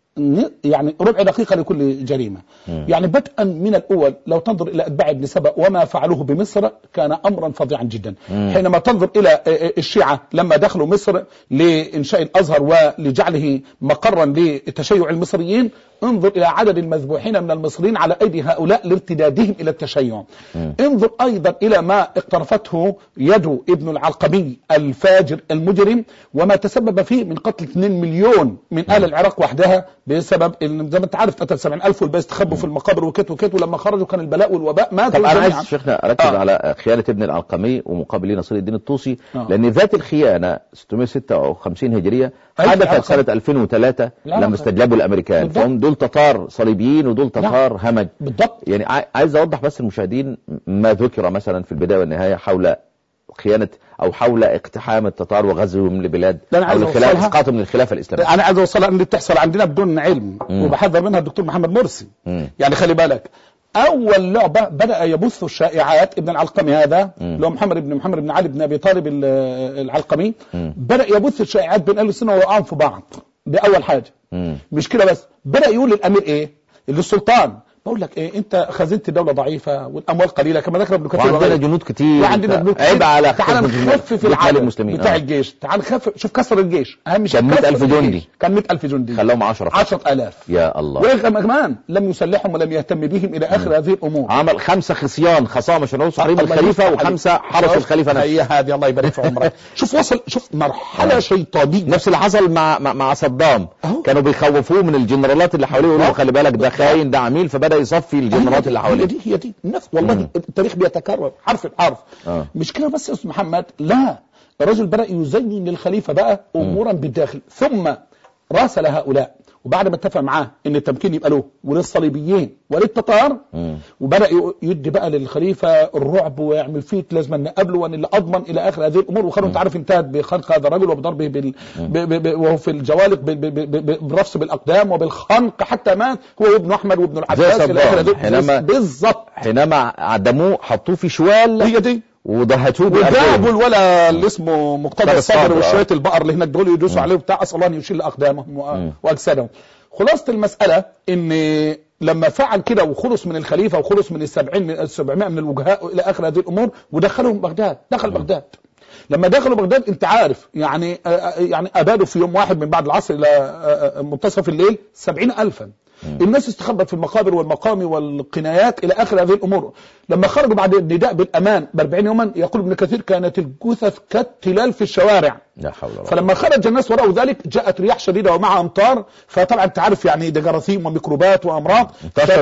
يعني ربع دقيقة لكل جريمة. مم. يعني بدءا من الأول لو تنظر إلى أتباع ابن سبأ وما فعلوه بمصر كان أمرا فظيعا جدا. مم. حينما تنظر إلى الشيعة لما دخلوا مصر لإنشاء الأزهر ولجعله مقرا لتشيع المصريين، انظر إلى عدد المذبوحين من المصريين على أيدي هؤلاء لارتدادهم إلى التشيع. مم. انظر أيضا إلى ما اقترفته يد ابن العلقمي الفاجر المجرم وما تسبب فيه من قتل اثنين مليون من أهل العراق وحدها بسبب زي ما انت عارف قتل سبعين ألف والباقي استخبوا في المقابر وكت وكت، ولما خرجوا كان البلاء والوباء ماتوا. طب انا عايز شيخنا اركز آه. على خيانه ابن العلقمي ومقابله نصير الدين الطوسي. آه. لان ذات الخيانه ستمائة وستة وخمسين هجريه حدثت سنه ألفين وثلاثة لما استجلبوا الامريكان، بالضبط. فهم دول تتار صليبيين ودول تتار همج بالضبط. يعني عايز اوضح بس المشاهدين ما ذكر مثلا في البدايه والنهايه حول خيانة أو حول اقتحام التتار وغزوهم لبلاد أو إسقاطهم من الخلافة الإسلامية. أنا عايز أوصلها أن اللي بتحصل عندنا بدون علم مم. وبحذر منها الدكتور محمد مرسي. مم. يعني خلي بالك، أول لعبة بدأ يبث الشائعات ابن العلقمي هذا لو محمد بن محمد بن علي بن أبي طالب العلقمي مم. بدأ يبث الشائعات بين أهل السنة ووقعهم في بعض. دي أول حاجة. مم. مش كده بس، بدأ يقول للأمير إيه للسلطان، بقول لك ايه، انت خزينه الدوله ضعيفه والاموال قليله كما ذكر ابن كثير، وعندنا جنود كتير وعندنا جنود كتير. عيب على تعال نخفف العدد المسلمين بتاع آه. الجيش، تعال نخفف. شوف كسر الجيش اهم شيء، كان مئة ألف جندي، كان مئة ألف جندي خلاهم عشرة عشرة آلاف يا الله. وكمان لم يسلحهم ولم يهتم بهم الى اخر هذه الامور. عمل خمسه خصيان خصام عشان يوصل حريم الخليفه وخمسه حرس الخليفه نفسه. هي هذه الله يبارك في عمرك. شوف وصل، شوف مرحله آه. شيطانيه. نفس اللي حصل مع مع صدام، كانوا بيخوفوه من الجنرالات اللي حواليه يقولوا خلي بالك ده خاين ده عميل، فبدا يصفي الجنرالات اللي حواليه. هي دي هي دي النفس والله. مم. التاريخ بيتكرر حرف الحرف. آه. مش كده بس يا استاذ محمد، لا الرجل بدأ يزين للخليفة بقى امورا بالداخل، ثم راسل هؤلاء وبعد ما اتفق معاه ان التمكين يبقى له وللصليبيين وللتتار، وبدأ يدي بقى للخليفة الرعب ويعمل فيه لازم نقابله وان اللي اضمن الى اخر هذه الامور. وخلوا انت عارف انتهت بخنق هذا الرجل وبضربه بال... ب... ب... ب... وهو في الجوالق ب... ب... ب... بالرفس بالاقدام وبالخنق حتى مات هو وابن احمد وابن العباس الى اخر هذه حينما بالظبط حينما عدموه حطوه في شوال. هي دي وضهتوه وجابوا الولا اللي اسمه مقتدى الصدر وشويه البقر اللي هناك دول يدوسوا عليه وبتاع، اسال الله ان يشيل اقدامهم واجسادهم. خلاصه المساله ان لما فعل كده وخلص من الخليفه وخلص من السبعين من السبعمائة من الوجهاء الى اخر هذه الامور ودخلهم بغداد. دخل بغداد، لما دخلوا بغداد انت عارف يعني يعني ابادوا في يوم واحد من بعد العصر الى منتصف الليل سبعين ألفا. الناس استخبت في المقابر والمقامي والقنايات الى اخر هذه الامور. لما خرجوا بعد النداء بالامان بأربعين يوما، يقول ابن كثير كانت الجثث كالتلال في الشوارع. لا حول ولا قوة. فلما خرج الناس وراء ذلك جاءت رياح شديده ومع امطار، فطبعا انت عارف يعني ده جراثيم وميكروبات وامراض،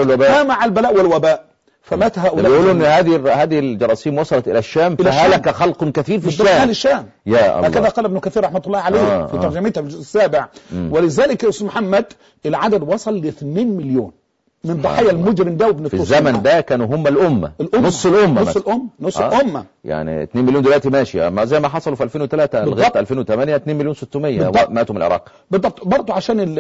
فمع البلاء والوباء فمات هؤلاء. بيقولوا ان هذه هذه الجراثيم وصلت الى الشام فهلك خلق كثير في الشام. الشام يا الله. هكذا قال ابن كثير رحمه الله عليه آه في ترجمته الجزء السابع. مم. ولذلك يا استاذ محمد العدد وصل ل اثنين مليون من ضحايا المجرم ده وابن في الزمن ده كانوا هم الامه, الأمة. نص الامه نص الامه نص آه. الامه يعني اثنين مليون دلوقتي ماشي، ما زي ما حصلوا في ألفين وثلاثة لغايه ألفين وثمانية اثنين مليون وستمائة ماتوا من العراق. بالضبط. برضه عشان اللي,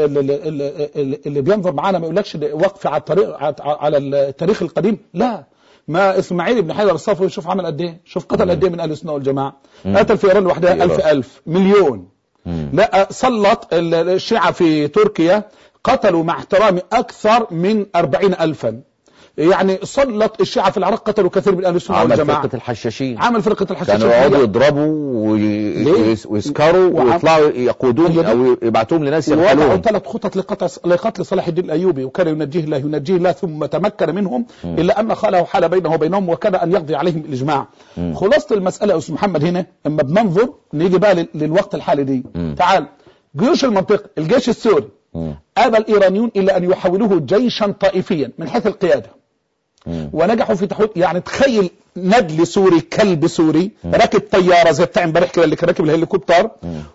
اللي, اللي بينظر معانا ما يقولكش وقف على الطريق على التاريخ القديم، لا. ما اسماعيل بن حيدر الصفوي شوف عمل قد ايه، شوف قتل قد ايه من اهل السنه والجماعه. قتل في ايران لوحدها ألف ألف مليون. مم. لا سلط الشيعة في تركيا قتلوا مع احترامي اكثر من أربعين ألفا. يعني سلط الشيعة في العراق قتلوا كثير من اهل السنه والجماعه. عمل فرقه الحشاشين عمل فرقه الحشاشين كانوا يقعدوا يضربوا ويسكروا ويطلعوا يقودون او يبعتوهم لناس يقتلوهم. وضعوا ثلاث خطط لقتل لقتل صلاح الدين الايوبي، وكان ينجيه الله ينجيه الله ثم تمكن منهم م. الا ان خاله حال بينه وبينهم وكان ان يقضي عليهم بالاجماع. م. خلاصه المساله يا استاذ محمد هنا اما بننظر نيجي بقى للوقت الحالي دي. م. تعال جيوش المنطقه، الجيش السوري ابى الايرانيون الا ان يحولوه جيشا طائفيا من حيث القياده. مم. ونجحوا في تحويل، يعني تخيل ندل سوري كلب سوري راكب طياره زي بتاع امبارح كده اللي كان راكب الهليكوبتر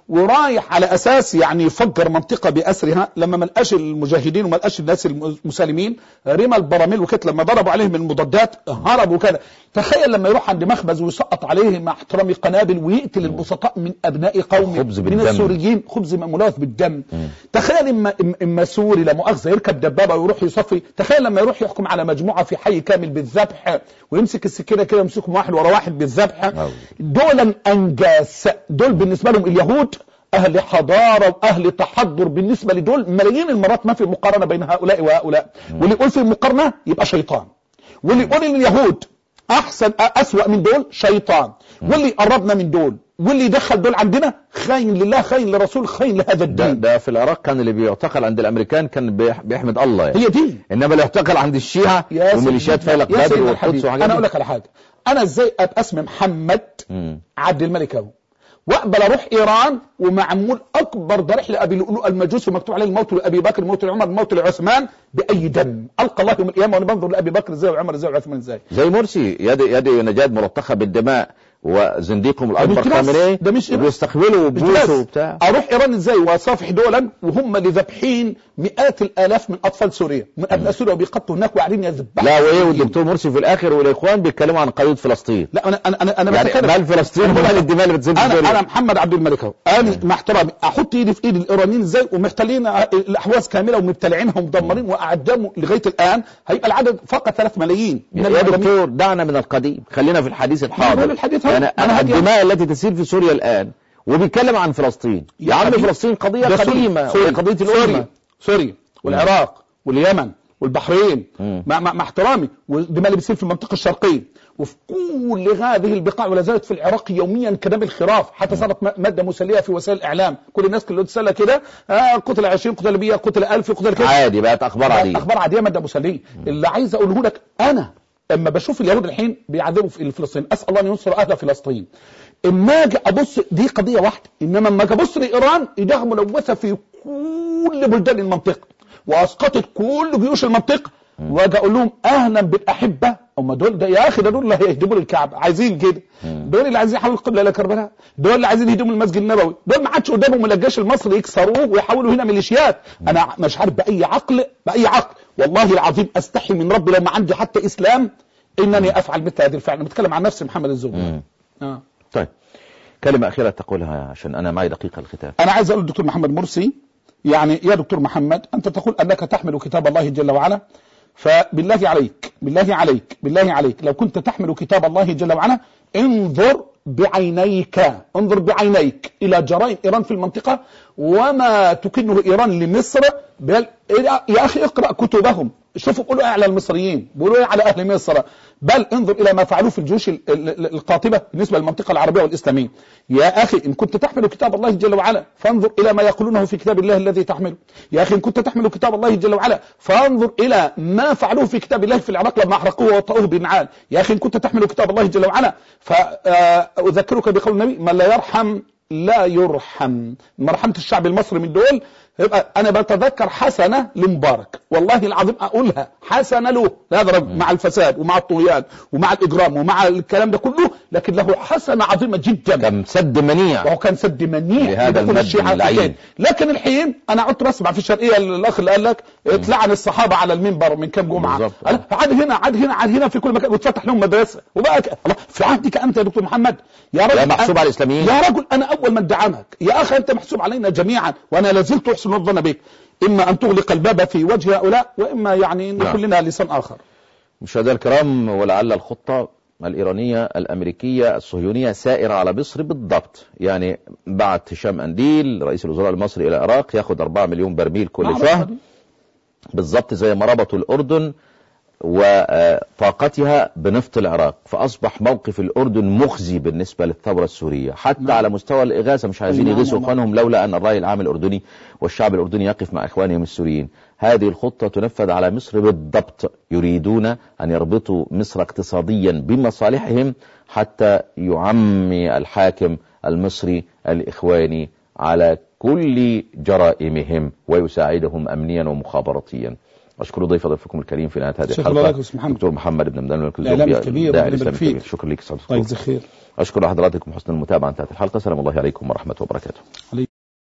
ورايح على اساس يعني يفجر منطقه باسرها، لما ما لقاش المجاهدين وما لقاش الناس المسالمين رمى البراميل وكده، لما ضربوا عليهم المضادات هربوا كده. تخيل لما يروح عند مخبز ويسقط عليه مع احترامي قنابل ويقتل البسطاء من ابناء قومه من السوريين، خبز ملوث بالدم. تخيل اما اما سوري لا مؤاخذه يركب دبابه ويروح يصفي، تخيل لما يروح يحكم على مجموعه في حي كامل بالذبح ويمسك السكينه كده يمسكهم واحد ورا واحد بالذبح. دول انجاس، دول بالنسبه لهم اليهود اهل حضاره واهل تحضر، بالنسبه لدول ملايين المرات ما في مقارنه بين هؤلاء وهؤلاء. واللي يقول في المقارنه يبقى شيطان، واللي يقول ان اليهود احسن اسوأ من دول شيطان، واللي قربنا من دول واللي يدخل دول عندنا خاين لله خاين لرسول خاين لهذا الدين. ده, ده في العراق كان اللي بيعتقل عند الامريكان كان بيحمد الله يعني. هي دي. انما اللي يعتقل عند الشيعة وميليشيات فيلق بدر والقدس وحاجات. انا اقول لك على حاجه، انا ازاي ابقى اسمي محمد م. عبد الملك اهو واقبل اروح ايران ومعمول اكبر ضريح لابي لؤلؤ المجوس ومكتوب عليه الموت لابي بكر الموت لعمر الموت لعثمان باي دم، القى الله يوم القيامه وانا بنظر لابي بكر ازاي وعمر ازاي وعثمان ازاي. زي مرسي يد يد نجاد ملطخه بالدماء وزنديقهم الاكبر خامنئي ده مش بيستقبلوا وبوسوا وبتاع. اروح ايران ازاي واصافح دولا وهم اللي ذابحين مئات الالاف من اطفال سوريا من ابناء سوريا وبيقتلوا هناك وقاعدين يذبحوا. لا وايه والدكتور مرسي في الاخر والاخوان بيتكلموا عن قضيه فلسطين. لا انا انا انا, أنا يعني بتكلم مال فلسطين ومال الدماء اللي بتزيد انا انا محمد عبد الملك اهو انا مع احترامي احط ايدي في ايد الايرانيين ازاي ومحتلين الاحواز كامله ومبتلعينها ومدمرين واعدموا لغايه الان هيبقى العدد فقط ثلاث ملايين. يا دكتور دعنا من القديم خلينا في الحديث الحاضر. الحديث يعني الدماء التي تسير في سوريا الآن وبيتكلم عن فلسطين. يا عم فلسطين قضية قديمة قضية الأمة. سوريا والعراق واليمن والبحرين مع, مع, مع احترامي والدماء اللي بيصير في المنطقة الشرقية وفي كل هذه البقاع ولا زالت في العراق يوميا كدم الخراف، حتى صارت مادة مسلية في وسائل الإعلام. كل الناس كلها تسأل كده آه قتل عشرين قتل مية قتل ألف قتل كده عادي بقت أخبار عادية أخبار عادية مادة مسلية. اللي عايز أقوله لك أنا اما بشوف اليهود الحين بيعذبوا في فلسطين اسال الله ان ينصر اهل فلسطين. اما اجي ابص دي قضيه واحده، انما اما اجي ابص لايران ايدها ملوثه في كل بلدان المنطقه واسقطت كل جيوش المنطقه واجي اقول لهم اهلا بالاحبه. هم دول ده يا اخي ده دول اللي هيهدموا الكعبه عايزين كده، دول اللي عايزين يحولوا القبله الى كربلاء، دول اللي عايزين يهدموا المسجد النبوي، دول ما عادش قدامهم الا الجيش المصري يكسروه ويحولوا هنا ميليشيات. انا مش عارف باي عقل باي عقل والله العظيم استحي من ربي لو ما عندي حتى اسلام انني افعل مثل هذه الفعل. انا بتكلم عن نفسي محمد الزغبي. اه طيب كلمه اخيره تقولها عشان انا معي دقيقه الختام. انا عايز اقول للدكتور محمد مرسي يعني يا دكتور محمد انت تقول انك تحمل كتاب الله جل وعلا، فبالله عليك بالله عليك بالله عليك لو كنت تحمل كتاب الله جل وعلا انظر بعينيك انظر بعينيك الى جرائم ايران في المنطقه وما تكنه ايران لمصر. بل يا اخي اقرا كتبهم شوفوا بيقولوا ايه على المصريين بيقولوا ايه على اهل مصر، بل انظر الى ما فعلوه في الجيوش القاطبه بالنسبه للمنطقه العربيه والاسلاميه. يا اخي ان كنت تحمل كتاب الله جل وعلا فانظر الى ما يقولونه في كتاب الله الذي تحمله. يا اخي ان كنت تحمل كتاب الله جل وعلا فانظر الى ما فعلوه في كتاب الله في العراق لما احرقوه وطأوه بالنعال. يا اخي ان كنت تحمل كتاب الله جل وعلا فاذكرك بقول النبي من لا يرحم لا يرحم. مرحمة الشعب المصري من دول يبقى انا بتذكر حسنه لمبارك والله العظيم اقولها حسنه له هذا رجل مع الفساد ومع الطغيان ومع الاجرام ومع الكلام ده كله، لكن له حسنه عظيمه جدا. كان سد منيع وهو كان سد منيع لهذا المد. لكن الحين انا قلت بسمع في الشرقيه الاخ اللي قال لك اتلعن الصحابه على المنبر من كام جمعه، عاد هنا عاد هنا عاد هنا في كل مكان وتفتح لهم مدرسه وبقى الله في عهدك انت يا دكتور محمد يا رجل. لا محسوب على الاسلاميين يا رجل انا اول من دعمك يا اخي، انت محسوب علينا جميعا وانا لازلت احسن الظن بك. اما ان تغلق الباب في وجه هؤلاء واما يعني ان يكون لنا لسان اخر. مشاهدينا الكرام، ولعل الخطه الايرانيه الامريكيه الصهيونيه سائره على مصر بالضبط. يعني بعت هشام انديل رئيس الوزراء المصري الى العراق ياخد أربعة مليون برميل كل شهر بالضبط زي ما ربطوا الاردن وطاقتها بنفط العراق، فأصبح موقف الأردن مخزي بالنسبة للثورة السورية حتى نعم. على مستوى الإغاثة مش عايزين يغيثوا إخوانهم لولا أن الرأي العام الأردني والشعب الأردني يقف مع إخوانهم السوريين. هذه الخطة تنفذ على مصر بالضبط، يريدون أن يربطوا مصر اقتصاديا بمصالحهم حتى يعمي الحاكم المصري الإخواني على كل جرائمهم ويساعدهم أمنيا ومخابراتيا. أشكر ضيف ضيفكم الكريم في نهاية هذه شكرا الحلقة لك أستاذ محمد. دكتور محمد بن مدان الإعلام الكبير داعي الإسلام الكبير. شكرا لك سعادة الله يجزيك خير. أشكر حضراتكم حسن المتابعة. انتهت الحلقة. السلام الله عليكم ورحمة وبركاته.